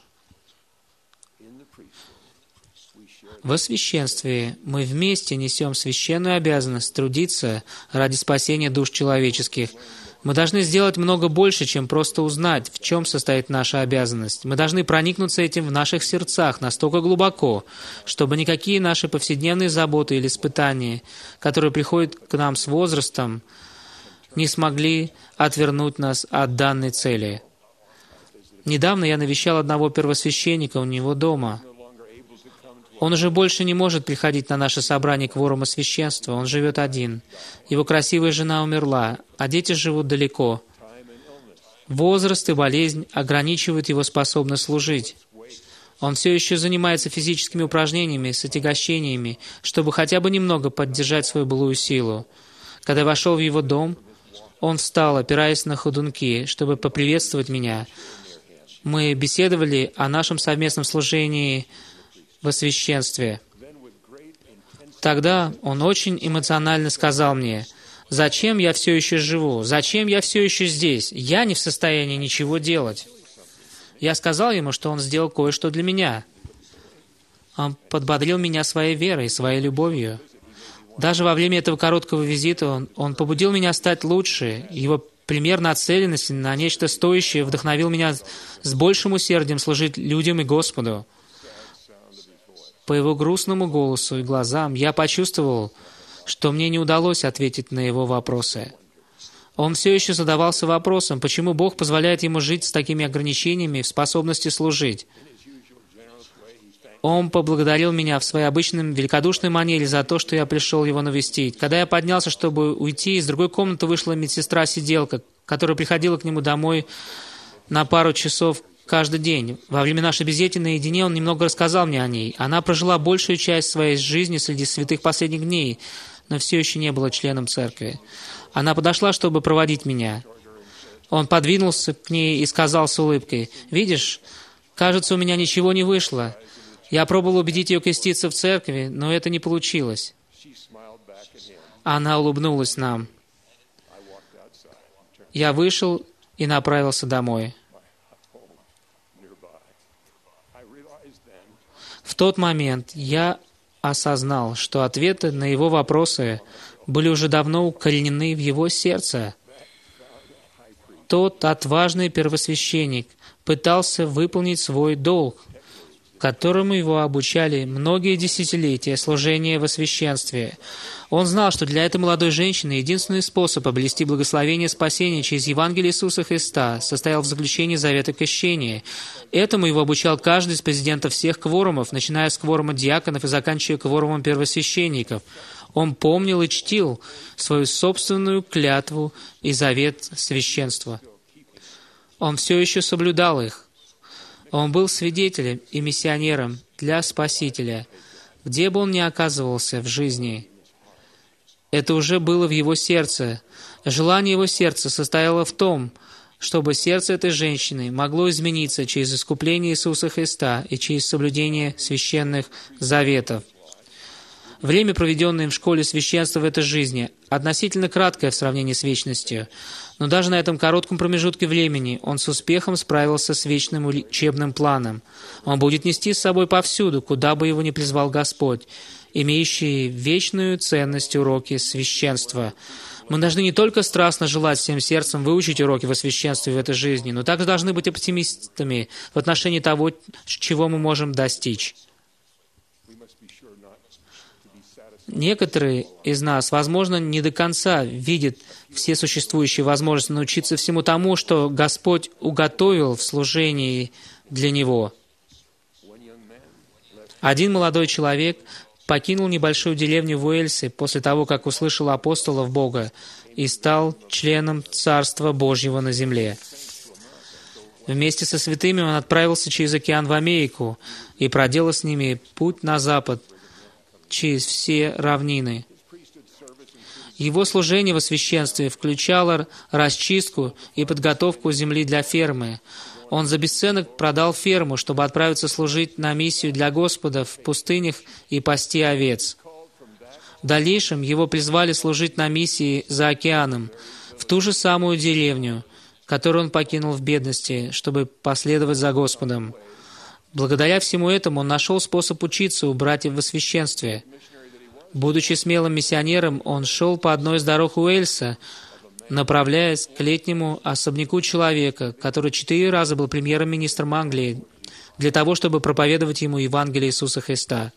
Во священстве мы вместе несем священную обязанность трудиться ради спасения душ человеческих. Мы должны сделать много больше, чем просто узнать, в чем состоит наша обязанность. Мы должны проникнуться этим в наших сердцах настолько глубоко, чтобы никакие наши повседневные заботы или испытания, которые приходят к нам с возрастом, не смогли отвернуть нас от данной цели. Недавно я навещал одного первосвященника у него дома. Он уже больше не может приходить на наше собрание кворума священства, он живет один. Его красивая жена умерла, а дети живут далеко. Возраст и болезнь ограничивают его способность служить. Он все еще занимается физическими упражнениями с отягощениями, чтобы хотя бы немного поддержать свою былую силу. Когда я вошел в его дом, он встал, опираясь на ходунки, чтобы поприветствовать меня. Мы беседовали о нашем совместном служении во священстве. Тогда он очень эмоционально сказал мне: «Зачем я все еще живу? Зачем я все еще здесь? Я не в состоянии ничего делать». Я сказал ему, что он сделал кое-что для меня. Он подбодрил меня своей верой, своей любовью. Даже во время этого короткого визита он, он побудил меня стать лучше. Его пример нацеленности на нечто стоящее вдохновил меня с большим усердием служить людям и Господу. По его грустному голосу и глазам я почувствовал, что мне не удалось ответить на его вопросы. Он все еще задавался вопросом, почему Бог позволяет ему жить с такими ограничениями в способности служить. Он поблагодарил меня в своей обычной великодушной манере за то, что я пришел его навестить. Когда я поднялся, чтобы уйти, из другой комнаты вышла медсестра-сиделка, которая приходила к нему домой на пару часов каждый день. Во время нашей беседы наедине он немного рассказал мне о ней. Она прожила большую часть своей жизни среди святых последних дней, но все еще не была членом церкви. Она подошла, чтобы проводить меня. Он подвинулся к ней и сказал с улыбкой: «Видишь, кажется, у меня ничего не вышло. Я пробовал убедить ее креститься в церкви, но это не получилось». Она улыбнулась нам. Я вышел и направился домой. В тот момент я осознал, что ответы на его вопросы были уже давно укоренены в его сердце. Тот отважный первосвященник пытался выполнить свой долг, которому его обучали многие десятилетия служения во священстве. Он знал, что для этой молодой женщины единственный способ обрести благословение спасения через Евангелие Иисуса Христа состоял в заключении завета крещения. Этому его обучал каждый из президентов всех кворумов, начиная с кворума диаконов и заканчивая кворумом первосвященников. Он помнил и чтил свою собственную клятву и завет священства. Он все еще соблюдал их. Он был свидетелем и миссионером для Спасителя, где бы он ни оказывался в жизни. Это уже было в его сердце. Желание его сердца состояло в том, чтобы сердце этой женщины могло измениться через искупление Иисуса Христа и через соблюдение священных заветов. Время, проведенное в школе священства в этой жизни, относительно краткое в сравнении с вечностью, но даже на этом коротком промежутке времени он с успехом справился с вечным учебным планом. Он будет нести с собой повсюду, куда бы его ни призвал Господь, имеющие вечную ценность уроки священства. Мы должны не только страстно желать всем сердцем выучить уроки во священстве в этой жизни, но также должны быть оптимистами в отношении того, чего мы можем достичь. Некоторые из нас, возможно, не до конца видят все существующие возможности научиться всему тому, что Господь уготовил в служении для Него. Один молодой человек покинул небольшую деревню в Уэльсе после того, как услышал апостолов Бога и стал членом Царства Божьего на земле. Вместе со святыми он отправился через океан в Америку и проделал с ними путь на запад, через все равнины. Его служение во священстве включало расчистку и подготовку земли для фермы. Он за бесценок продал ферму, чтобы отправиться служить на миссию для Господа в пустынях и пасти овец. В дальнейшем его призвали служить на миссии за океаном, в ту же самую деревню, которую он покинул в бедности, чтобы последовать за Господом. Благодаря всему этому он нашел способ учиться у братьев во священстве. Будучи смелым миссионером, он шел по одной из дорог Уэльса, направляясь к летнему особняку человека, который четыре раза был премьер-министром Англии, для того, чтобы проповедовать ему Евангелие Иисуса Христа.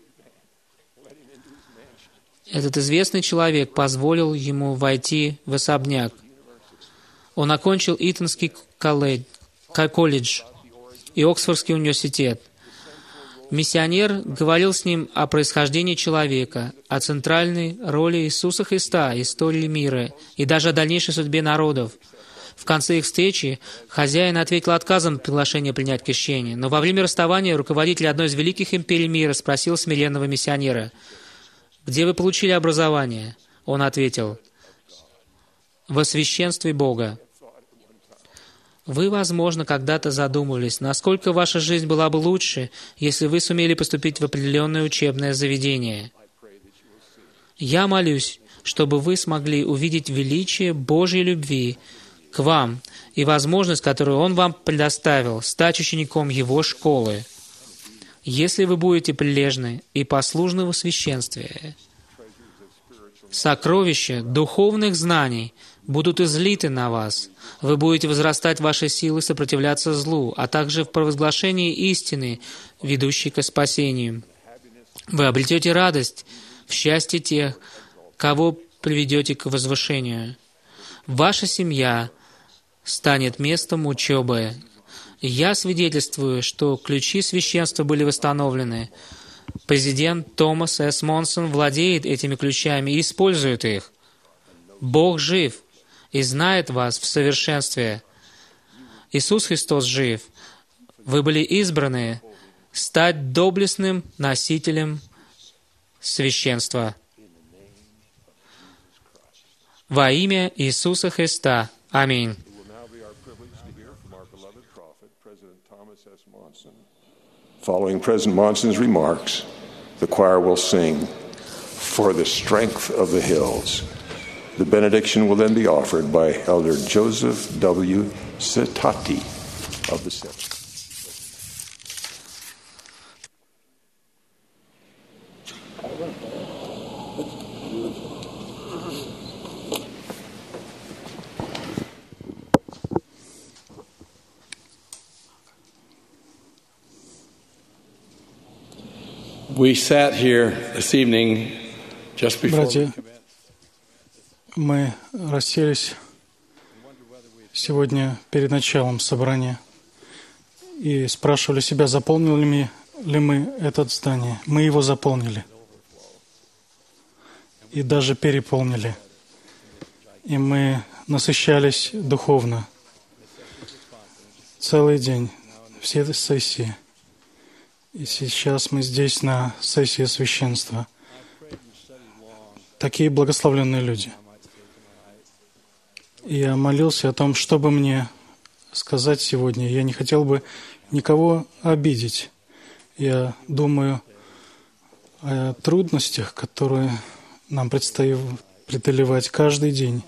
Этот известный человек позволил ему войти в особняк. Он окончил Итонский колледж и Оксфордский университет. Миссионер говорил с ним о происхождении человека, о центральной роли Иисуса Христа, истории мира и даже о дальнейшей судьбе народов. В конце их встречи хозяин ответил отказом на приглашение принять крещение, но во время расставания руководитель одной из великих империй мира спросил смиренного миссионера: «Где вы получили образование?» Он ответил: «Во священстве Бога». Вы, возможно, когда-то задумывались, насколько ваша жизнь была бы лучше, если вы сумели поступить в определенное учебное заведение. Я молюсь, чтобы вы смогли увидеть величие Божьей любви к вам и возможность, которую Он вам предоставил, стать учеником Его школы. Если вы будете прилежны и послушны в священстве, сокровища духовных знаний будут излиты на вас. Вы будете возрастать в вашей силы сопротивляться злу, а также в провозглашении истины, ведущей к спасению. Вы обретете радость в счастье тех, кого приведете к возвышению. Ваша семья станет местом учебы. Я свидетельствую, что ключи священства были восстановлены. Президент Томас С. Монсон владеет этими ключами и использует их. Бог жив и знает вас в совершенстве. Иисус Христос жив. Вы были избраны стать доблестным носителем священства. Во имя Иисуса Христа. Аминь. Following President Monson's remarks, the choir will sing, "For the Strength of the Hills." The benediction will then be offered by Elder Joseph W. Sitati of the Seventh. We sat here this evening just before we Братья, мы расселись сегодня перед началом собрания и спрашивали себя, заполнили ли мы это здание. Мы его заполнили и даже переполнили. И мы насыщались духовно целый день, все сессии. И сейчас мы здесь на сессии священства. Такие благословленные люди. И я молился о том, что бы мне сказать сегодня. Я не хотел бы никого обидеть. Я думаю о трудностях, которые нам предстоит преодолевать каждый день.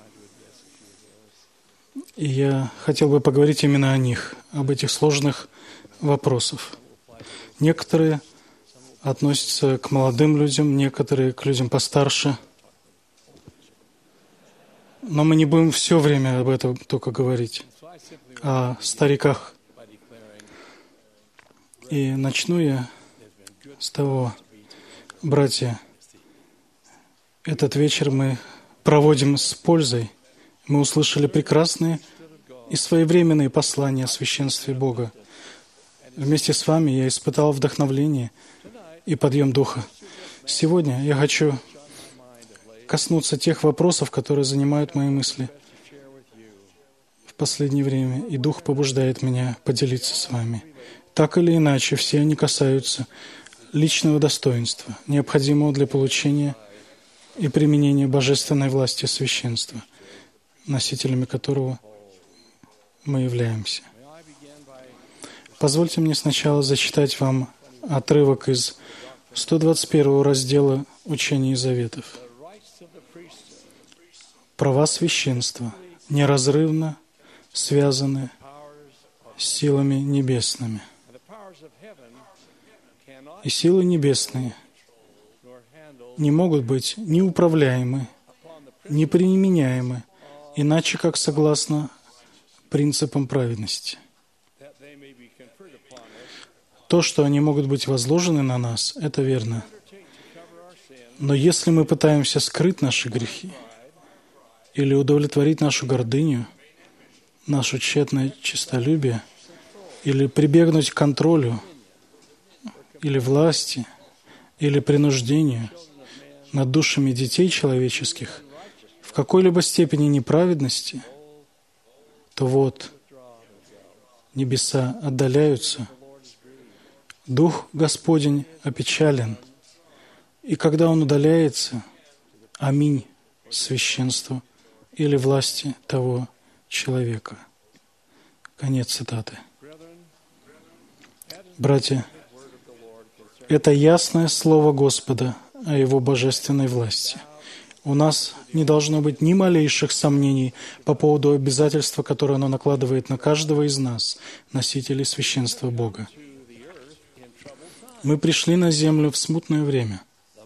И я хотел бы поговорить именно о них, об этих сложных вопросах. Некоторые относятся к молодым людям, некоторые к людям постарше. Но мы не будем все время об этом только говорить, о стариках. И начну я с того, братья, этот вечер мы проводим с пользой. Мы услышали прекрасные и своевременные послания о священстве Бога. Вместе с вами я испытал вдохновление и подъем духа. Сегодня я хочу коснуться тех вопросов, которые занимают мои мысли в последнее время, и Дух побуждает меня поделиться с вами. Так или иначе, все они касаются личного достоинства, необходимого для получения и применения божественной власти священства, носителями которого мы являемся. Позвольте мне сначала зачитать вам отрывок из сто двадцать первого раздела Учения и Заветов. Права священства неразрывно связаны с силами небесными. И силы небесные не могут быть ни управляемы, ни применяемы, иначе как согласно принципам праведности. То, что они могут быть возложены на нас, это верно. Но если мы пытаемся скрыть наши грехи или удовлетворить нашу гордыню, наше тщетное честолюбие, или прибегнуть к контролю, или власти, или принуждению над душами детей человеческих в какой-либо степени неправедности, то вот небеса отдаляются, Дух Господень опечален, и когда Он удаляется, аминь священству или власти того человека. Конец цитаты. Братья, это ясное слово Господа о Его божественной власти. У нас не должно быть ни малейших сомнений по поводу обязательства, которое оно накладывает на каждого из нас, носителей священства Бога. Мы пришли на землю в смутное время.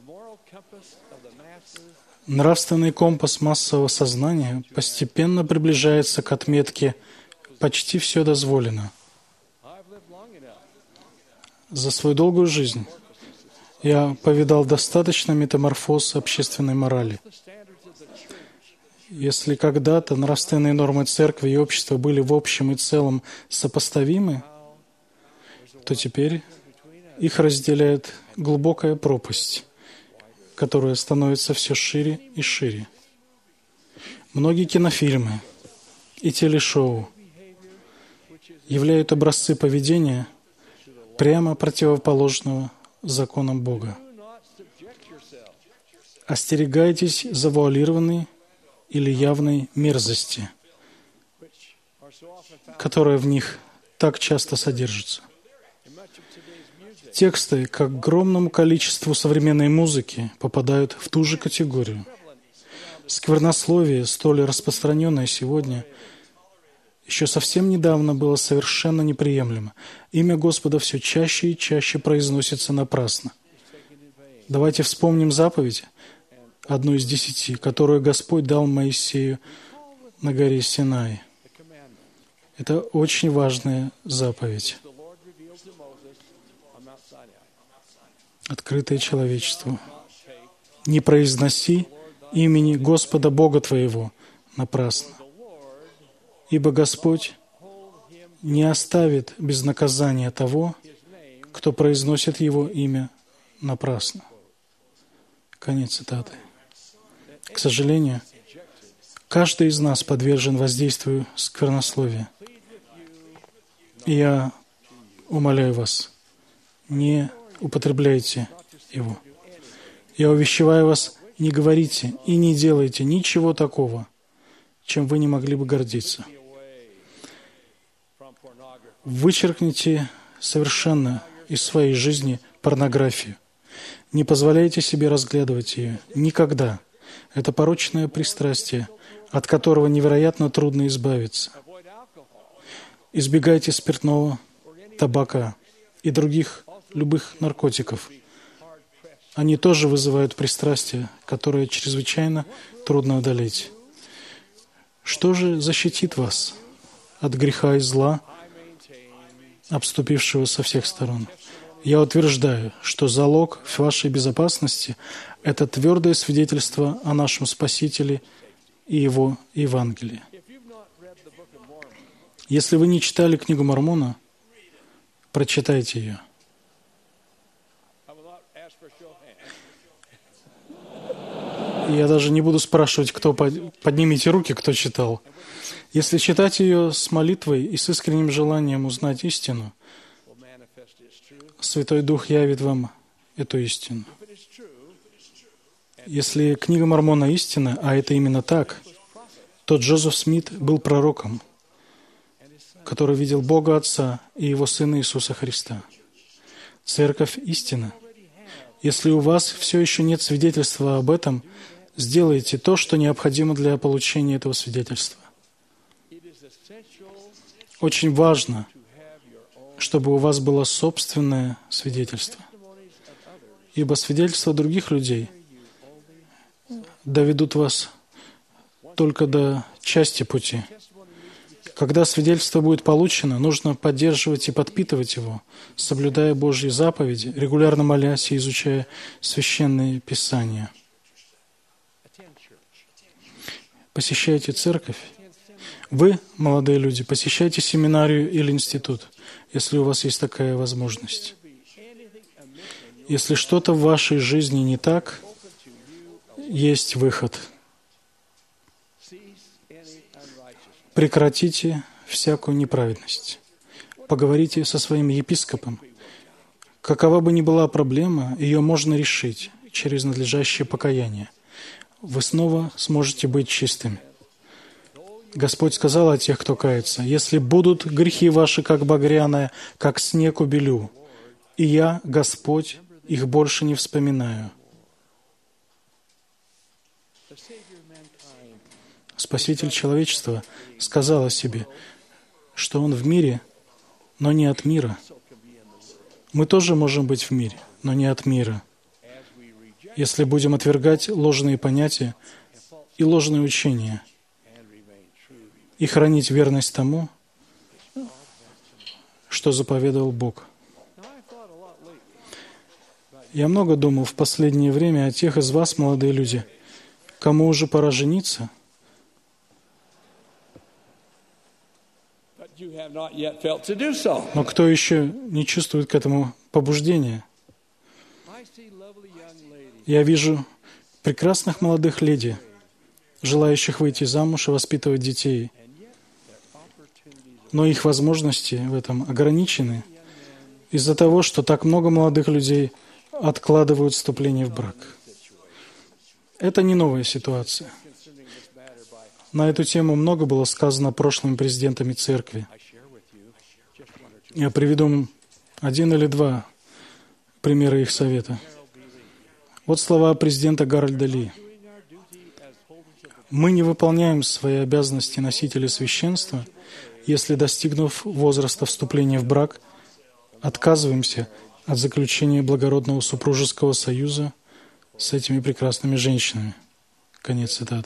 Нравственный компас массового сознания постепенно приближается к отметке «почти все дозволено». За свою долгую жизнь я повидал достаточно метаморфоз общественной морали. Если когда-то нравственные нормы церкви и общества были в общем и целом сопоставимы, то теперь их разделяет глубокая пропасть, которая становится все шире и шире. Многие кинофильмы и телешоу являют образцы поведения прямо противоположного законам Бога. Остерегайтесь завуалированной или явной мерзости, которая в них так часто содержится. Тексты к огромному количеству современной музыки попадают в ту же категорию. Сквернословие, столь распространенное сегодня, еще совсем недавно было совершенно неприемлемо. Имя Господа все чаще и чаще произносится напрасно. Давайте вспомним заповедь, одну из десяти, которую Господь дал Моисею на горе Синай. Это очень важная заповедь, открытая человечеству. «Не произноси имени Господа Бога твоего напрасно, ибо Господь не оставит без наказания того, кто произносит Его имя напрасно». Конец цитаты. К сожалению, каждый из нас подвержен воздействию сквернословия. И я умоляю вас, не употребляйте его. Я увещеваю вас, не говорите и не делайте ничего такого, чем вы не могли бы гордиться. Вычеркните совершенно из своей жизни порнографию. Не позволяйте себе разглядывать ее никогда. Это порочное пристрастие, от которого невероятно трудно избавиться. Избегайте спиртного, табака и других любых наркотиков. Они тоже вызывают пристрастие, которое чрезвычайно трудно одолеть. Что же защитит вас от греха и зла, обступившего со всех сторон? Я утверждаю, что залог вашей безопасности – это твердое свидетельство о нашем Спасителе и Его Евангелии. Если вы не читали книгу Мормона, прочитайте ее. Я даже не буду спрашивать, кто поднимите руки, кто читал. Если читать ее с молитвой и с искренним желанием узнать истину, Святой Дух явит вам эту истину. Если книга Мормона истина, а это именно так, то Джозеф Смит был пророком, который видел Бога Отца и Его Сына Иисуса Христа. Церковь истина. Если у вас все еще нет свидетельства об этом, сделайте то, что необходимо для получения этого свидетельства. Очень важно, чтобы у вас было собственное свидетельство. Ибо свидетельства других людей доведут вас только до части пути. Когда свидетельство будет получено, нужно поддерживать и подпитывать его, соблюдая Божьи заповеди, регулярно молясь и изучая священные писания. Посещайте церковь. Вы, молодые люди, посещайте семинарию или институт, если у вас есть такая возможность. Если что-то в вашей жизни не так, есть выход. Прекратите всякую неправедность. Поговорите со своим епископом. Какова бы ни была проблема, ее можно решить через надлежащее покаяние. Вы снова сможете быть чистыми. Господь сказал о тех, кто кается: «Если будут грехи ваши, как багряная, как снег убелю, и я, Господь, их больше не вспоминаю». Спаситель человечества сказал о себе, что Он в мире, но не от мира. Мы тоже можем быть в мире, но не от мира. Если будем отвергать ложные понятия и ложные учения и хранить верность тому, что заповедовал Бог. Я много думал в последнее время о тех из вас, молодые люди, кому уже пора жениться, но кто еще не чувствует к этому побуждения. Я вижу прекрасных молодых леди, желающих выйти замуж и воспитывать детей, но их возможности в этом ограничены из-за того, что так много молодых людей откладывают вступление в брак. Это не новая ситуация. На эту тему много было сказано прошлыми президентами церкви. Я приведу один или два примера их совета. Вот слова президента Гарольда Ли. «Мы не выполняем свои обязанности носителей священства, если, достигнув возраста вступления в брак, отказываемся от заключения благородного супружеского союза с этими прекрасными женщинами». Конец цитаты.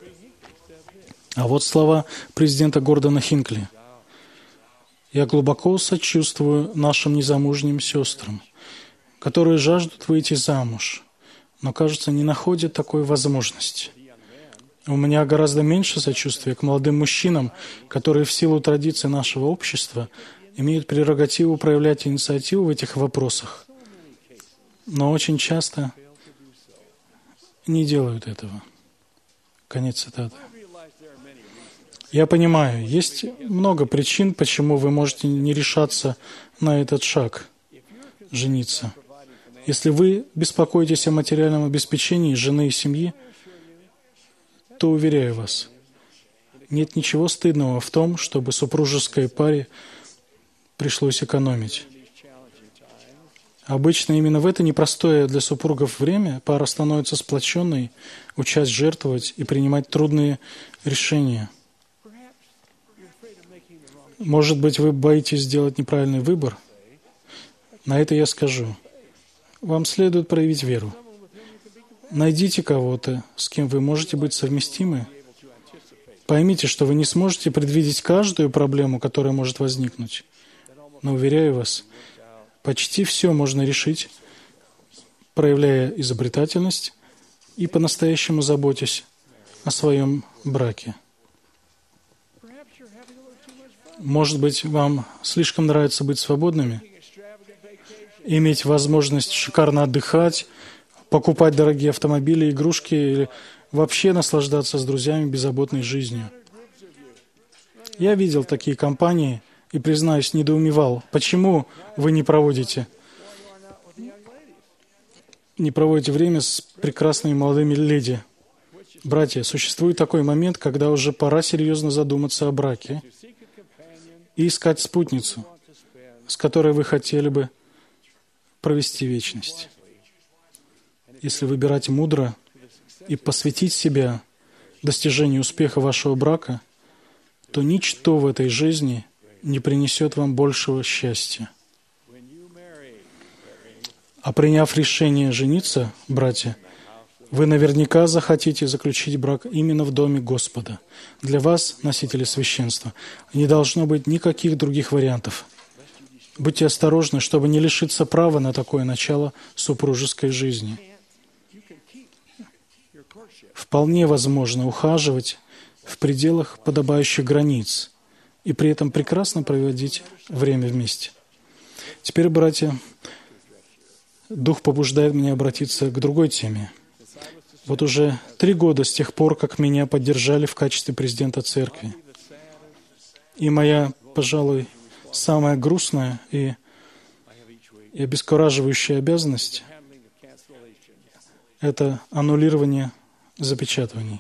А вот слова президента Гордона Хинкли. «Я глубоко сочувствую нашим незамужним сестрам, которые жаждут выйти замуж, но, кажется, не находят такой возможности. У меня гораздо меньше сочувствия к молодым мужчинам, которые в силу традиций нашего общества имеют прерогативу проявлять инициативу в этих вопросах, но очень часто не делают этого». Конец цитаты. Я понимаю, есть много причин, почему вы можете не решаться на этот шаг – жениться. Если вы беспокоитесь о материальном обеспечении жены и семьи, то, уверяю вас, нет ничего стыдного в том, чтобы супружеской паре пришлось экономить. Обычно именно в это непростое для супругов время пара становится сплоченной, учась жертвовать и принимать трудные решения. Может быть, вы боитесь сделать неправильный выбор? На это я скажу. Вам следует проявить веру. Найдите кого-то, с кем вы можете быть совместимы. Поймите, что вы не сможете предвидеть каждую проблему, которая может возникнуть. Но, уверяю вас, почти все можно решить, проявляя изобретательность и по-настоящему заботясь о своем браке. Может быть, вам слишком нравится быть свободными, иметь возможность шикарно отдыхать, покупать дорогие автомобили, игрушки или вообще наслаждаться с друзьями беззаботной жизнью. Я видел такие компании и, признаюсь, недоумевал, почему вы не проводите, не проводите время с прекрасными молодыми леди. Братья, существует такой момент, когда уже пора серьезно задуматься о браке и искать спутницу, с которой вы хотели бы провести вечность. Если выбирать мудро и посвятить себя достижению успеха вашего брака, то ничто в этой жизни не принесет вам большего счастья. А приняв решение жениться, братья, вы наверняка захотите заключить брак именно в доме Господа. Для вас, носители священства, не должно быть никаких других вариантов. Будьте осторожны, чтобы не лишиться права на такое начало супружеской жизни. Вполне возможно ухаживать в пределах подобающих границ и при этом прекрасно проводить время вместе. Теперь, братья, Дух побуждает меня обратиться к другой теме. Вот уже три года с тех пор, как меня поддержали в качестве президента церкви. И моя, пожалуй, самая грустная и, и обескураживающая обязанность — это аннулирование запечатываний.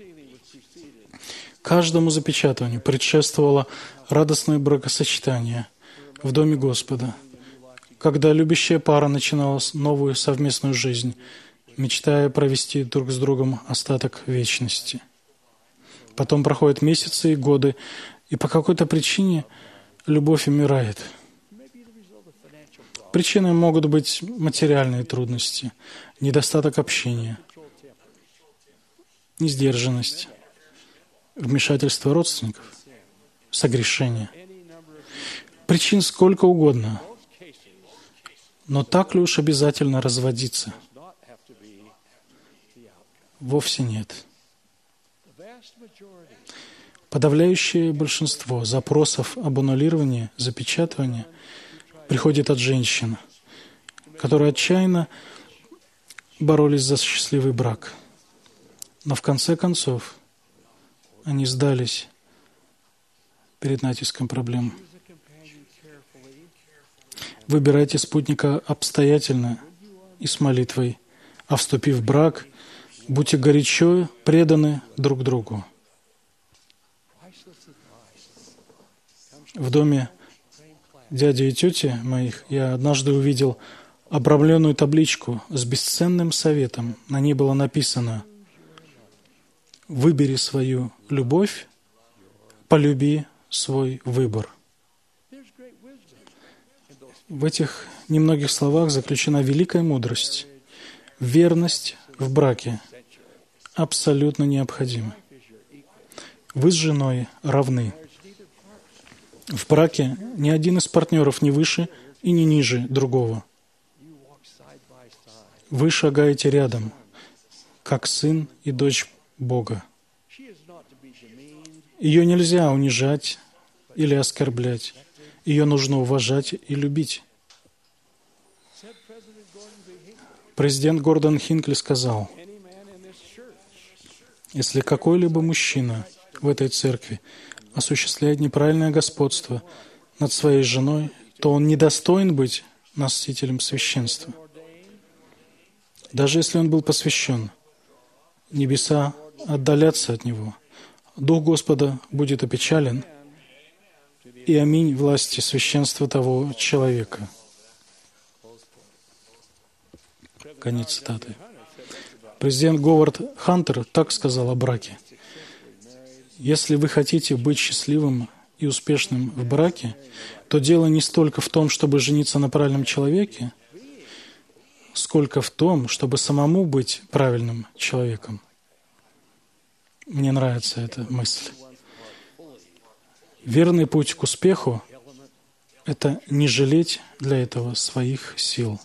Каждому запечатыванию предшествовало радостное бракосочетание в Доме Господа, когда любящая пара начинала новую совместную жизнь, мечтая провести друг с другом остаток вечности. Потом проходят месяцы и годы, и по какой-то причине любовь умирает. Причиной могут быть материальные трудности, недостаток общения, несдержанность, вмешательство родственников, согрешение. Причин сколько угодно. Но так ли уж обязательно разводиться? Вовсе нет. Подавляющее большинство запросов об аннулировании, запечатывании приходит от женщин, которые отчаянно боролись за счастливый брак. Но в конце концов они сдались перед натиском проблем. Выбирайте спутника обстоятельно и с молитвой, а вступив в брак, будьте горячо преданы друг другу. В доме дяди и тети моих я однажды увидел обрамленную табличку с бесценным советом. На ней было написано: «Выбери свою любовь, полюби свой выбор». В этих немногих словах заключена великая мудрость. Верность в браке абсолютно необходима. Вы с женой равны. В браке ни один из партнеров не выше и не ниже другого. Вы шагаете рядом, как сын и дочь Бога. Ее нельзя унижать или оскорблять. Ее нужно уважать и любить. Президент Гордон Хинкли сказал: если какой-либо мужчина в этой церкви осуществляет неправильное господство над своей женой, то он недостоин быть носителем священства. Даже если он был посвящен, небеса отдалятся от него. Дух Господа будет опечален, и аминь власти священства того человека. Конец цитаты. Президент Говард Хантер так сказал о браке: если вы хотите быть счастливым и успешным в браке, то дело не столько в том, чтобы жениться на правильном человеке, сколько в том, чтобы самому быть правильным человеком. Мне нравится эта мысль. Верный путь к успеху — это не жалеть для этого своих сил.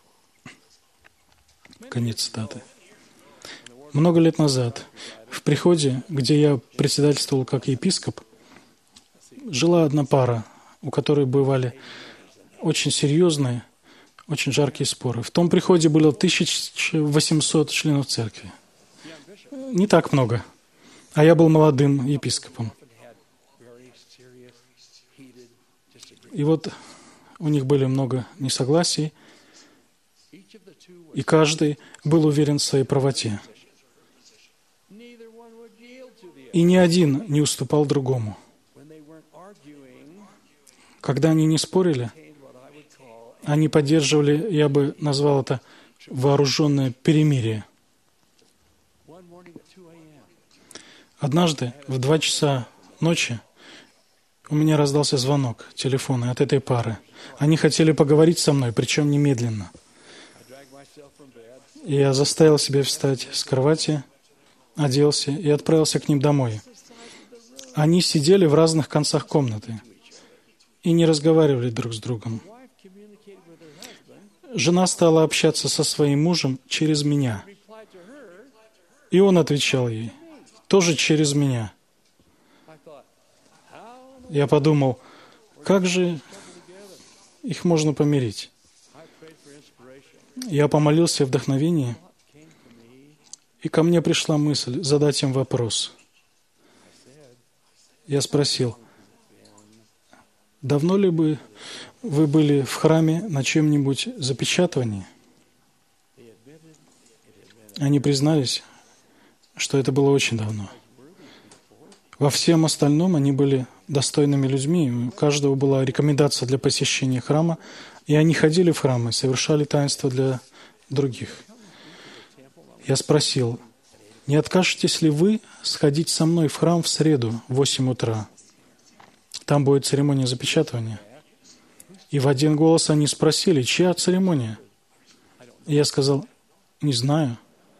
Конец цитаты. Много лет назад в приходе, где я председательствовал как епископ, жила одна пара, у которой бывали очень серьезные, очень жаркие споры. В том приходе было тысяча восемьсот членов церкви. Не так много. А я был молодым епископом. И вот у них были много несогласий, и каждый был уверен в своей правоте. И ни один не уступал другому. Когда они не спорили, они поддерживали, я бы назвал это, вооруженное перемирие. Однажды в два часа ночи у меня раздался звонок телефона от этой пары. Они хотели поговорить со мной, причем немедленно. Я заставил себя встать с кровати, оделся и отправился к ним домой. Они сидели в разных концах комнаты и не разговаривали друг с другом. Жена стала общаться со своим мужем через меня. И он отвечал ей тоже через меня. Я подумал, как же их можно помирить? Я помолился в вдохновении, и ко мне пришла мысль задать им вопрос. Я спросил: давно ли бы вы были в храме на чем-нибудь запечатывании? Они признались, что это было очень давно. Во всем остальном они были достойными людьми, у каждого была рекомендация для посещения храма, и они ходили в храм и совершали таинства для других. Я спросил, не откажетесь ли вы сходить со мной в храм в среду в восемь утра? Там будет церемония запечатывания. И в один голос они спросили, чья церемония? И я сказал, не знаю.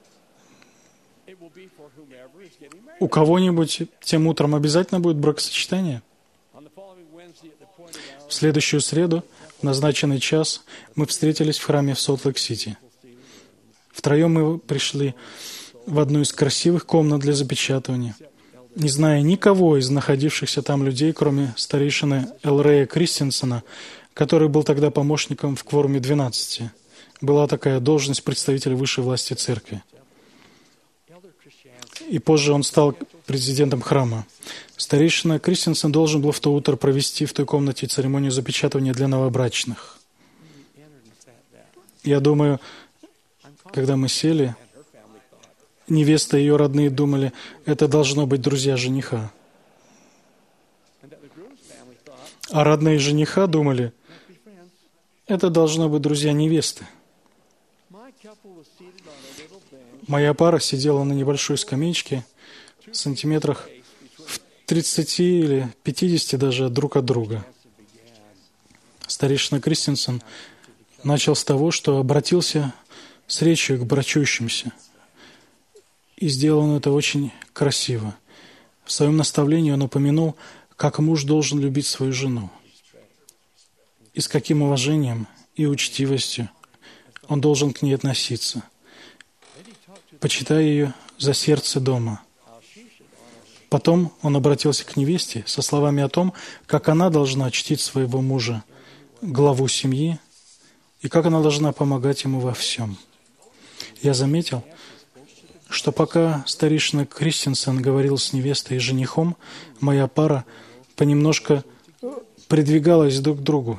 У кого-нибудь тем утром обязательно будет бракосочетание? В следующую среду, в назначенный час, мы встретились в храме в Солт-Лейк-Сити. Втроем мы пришли в одну из красивых комнат для запечатывания, не зная никого из находившихся там людей, кроме старейшины Эл. Рэя Кристенсена, который был тогда помощником в кворуме двенадцати. Была такая должность представителя высшей власти церкви. И позже он стал президентом храма. Старейшина Кристенсен должен был в то утро провести в той комнате церемонию запечатывания для новобрачных. Я думаю, когда мы сели, невеста и ее родные думали, это должно быть друзья жениха. А родные жениха думали, это должно быть друзья невесты. Моя пара сидела на небольшой скамеечке, в сантиметрах в тридцати или пятидесяти даже друг от друга. Старейшина Кристенсен начал с того, что обратился с речью к брачующимся. И сделал он это очень красиво. В своем наставлении он упомянул, как муж должен любить свою жену. И с каким уважением и учтивостью он должен к ней относиться, почитая ее за сердце дома. Потом он обратился к невесте со словами о том, как она должна чтить своего мужа, главу семьи, и как она должна помогать ему во всем. Я заметил, что пока старейшина Кристенсен говорил с невестой и женихом, моя пара понемножку придвигалась друг к другу.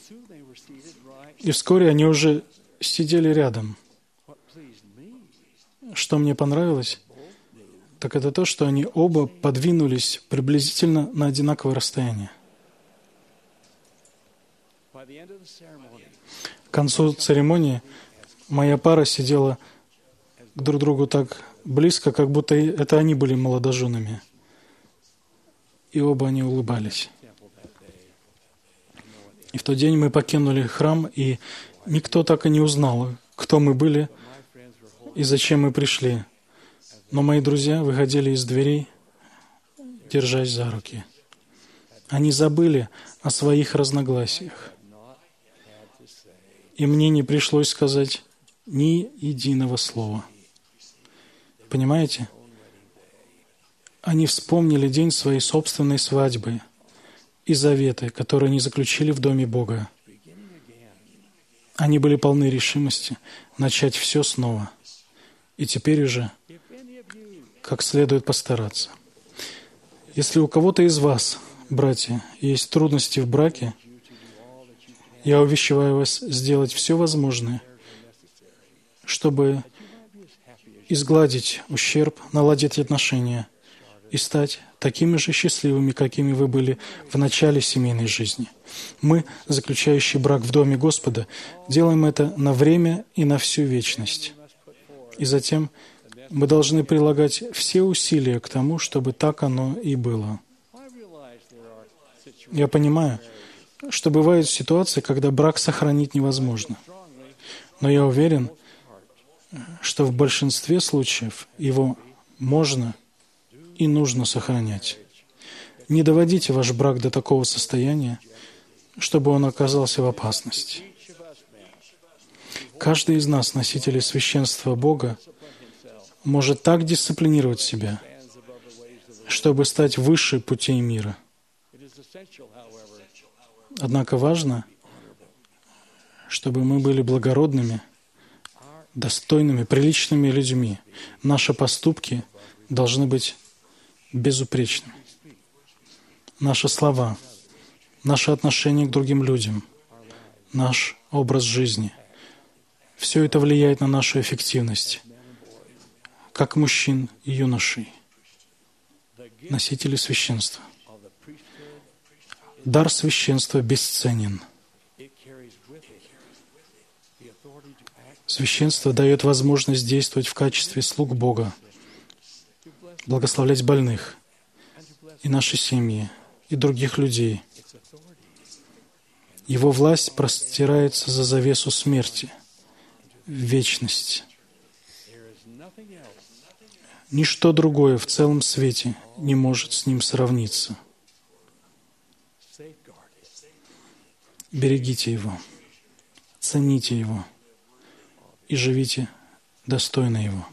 И вскоре они уже сидели рядом. Что мне понравилось, так это то, что они оба подвинулись приблизительно на одинаковое расстояние. К концу церемонии моя пара сидела друг к другу так близко, как будто это они были молодоженами. И оба они улыбались. И в тот день мы покинули храм, и никто так и не узнал, кто мы были и зачем мы пришли. Но мои друзья выходили из дверей, держась за руки. Они забыли о своих разногласиях. И мне не пришлось сказать ни единого слова. Понимаете? Они вспомнили день своей собственной свадьбы и заветы, которые они заключили в Доме Бога. Они были полны решимости начать все снова. И теперь уже как следует постараться. Если у кого-то из вас, братья, есть трудности в браке, я увещеваю вас сделать все возможное, чтобы изгладить ущерб, наладить отношения и стать такими же счастливыми, какими вы были в начале семейной жизни. Мы, заключающие брак в Доме Господа, делаем это на время и на всю вечность. И затем мы должны прилагать все усилия к тому, чтобы так оно и было. Я понимаю, что бывают ситуации, когда брак сохранить невозможно. Но я уверен, что в большинстве случаев его можно и нужно сохранять. Не доводите ваш брак до такого состояния, чтобы он оказался в опасности. Каждый из нас, носителей священства Бога, может так дисциплинировать себя, чтобы стать выше путей мира. Однако важно, чтобы мы были благородными, достойными, приличными людьми. Наши поступки должны быть безупречными. Наши слова, наше отношение к другим людям, наш образ жизни. Все это влияет на нашу эффективность, как мужчин и юношей, носителей священства. Дар священства бесценен. Священство дает возможность действовать в качестве слуг Бога, благословлять больных и наши семьи, и других людей. Его власть простирается за завесу смерти, в вечность. Ничто другое в целом свете не может с ним сравниться. Берегите его, цените его и живите достойно его.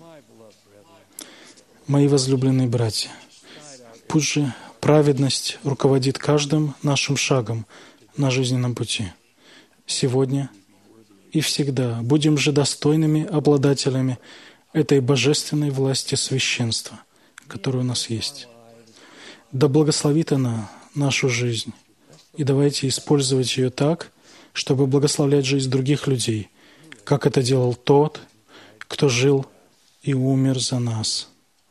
Мои возлюбленные братья, пусть же праведность руководит каждым нашим шагом на жизненном пути. Сегодня и всегда будем же достойными обладателями этой божественной власти священства, которая у нас есть. Да благословит она нашу жизнь, и давайте использовать ее так, чтобы благословлять жизнь других людей, как это делал тот, кто жил и умер за нас.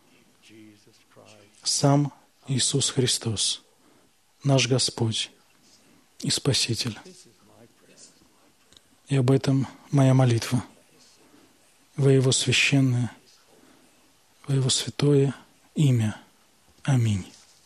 Сам Иисус Христос, наш Господь и Спаситель. И об этом моя молитва во Его священное, во Его святое имя. Аминь.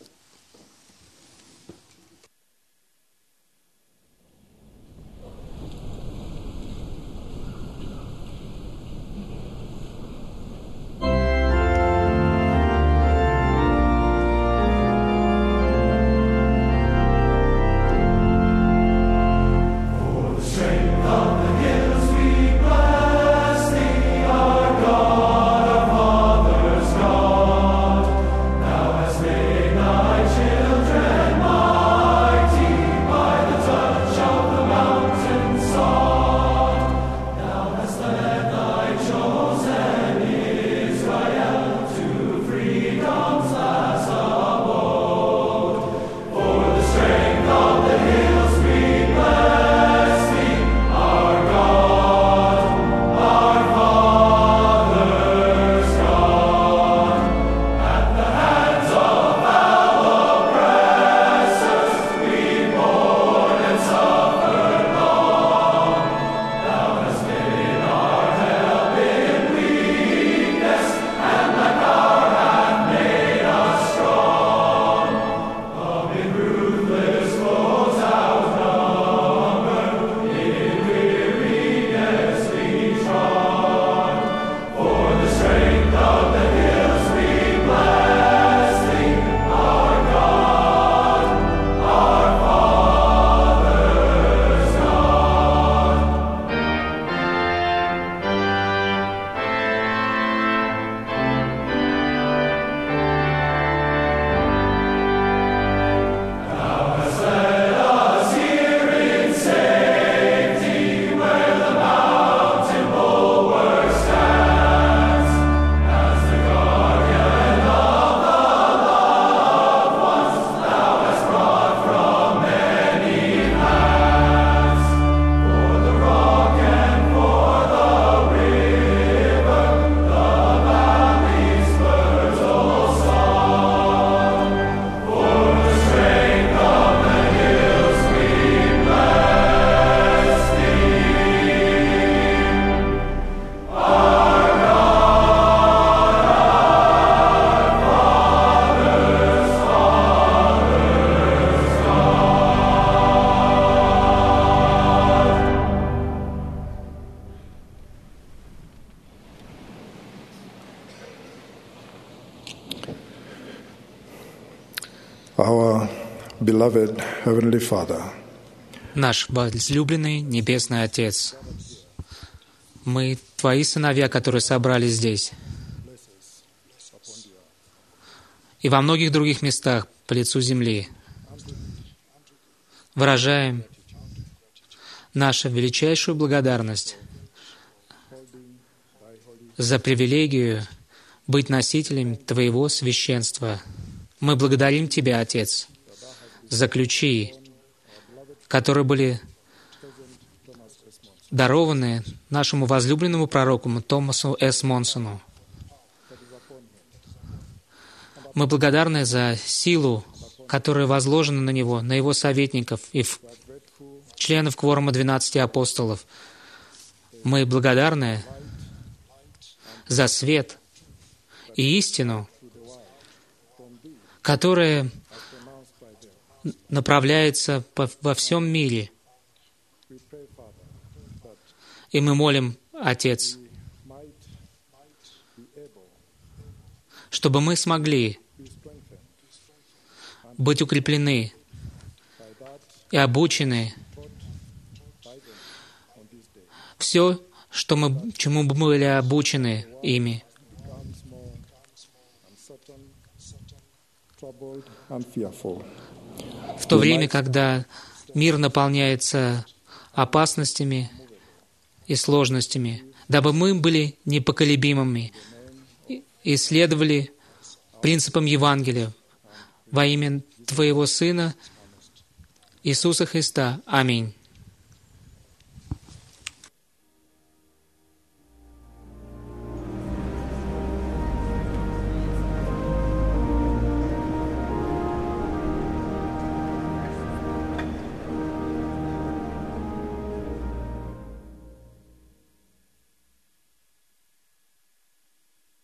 Our beloved Heavenly Father, наш возлюбленный Небесный Отец, мы Твои сыновья, которые собрались здесь, и во многих других местах по лицу земли, выражаем нашу величайшую благодарность за привилегию быть носителем Твоего священства. Мы благодарим Тебя, Отец, за ключи которые были дарованы нашему возлюбленному пророку Томасу С. Монсону. Мы благодарны за силу, которая возложена на него, на его советников и в членов кворума двенадцати апостолов. Мы благодарны за свет и истину, которая направляется по, во всем мире. И мы молим, Отец, чтобы мы смогли быть укреплены и обучены. Все, что мы, чему мы были обучены ими. В то время, когда мир наполняется опасностями и сложностями, дабы мы были непоколебимыми и следовали принципам Евангелия во имя Твоего Сына Иисуса Христа. Аминь.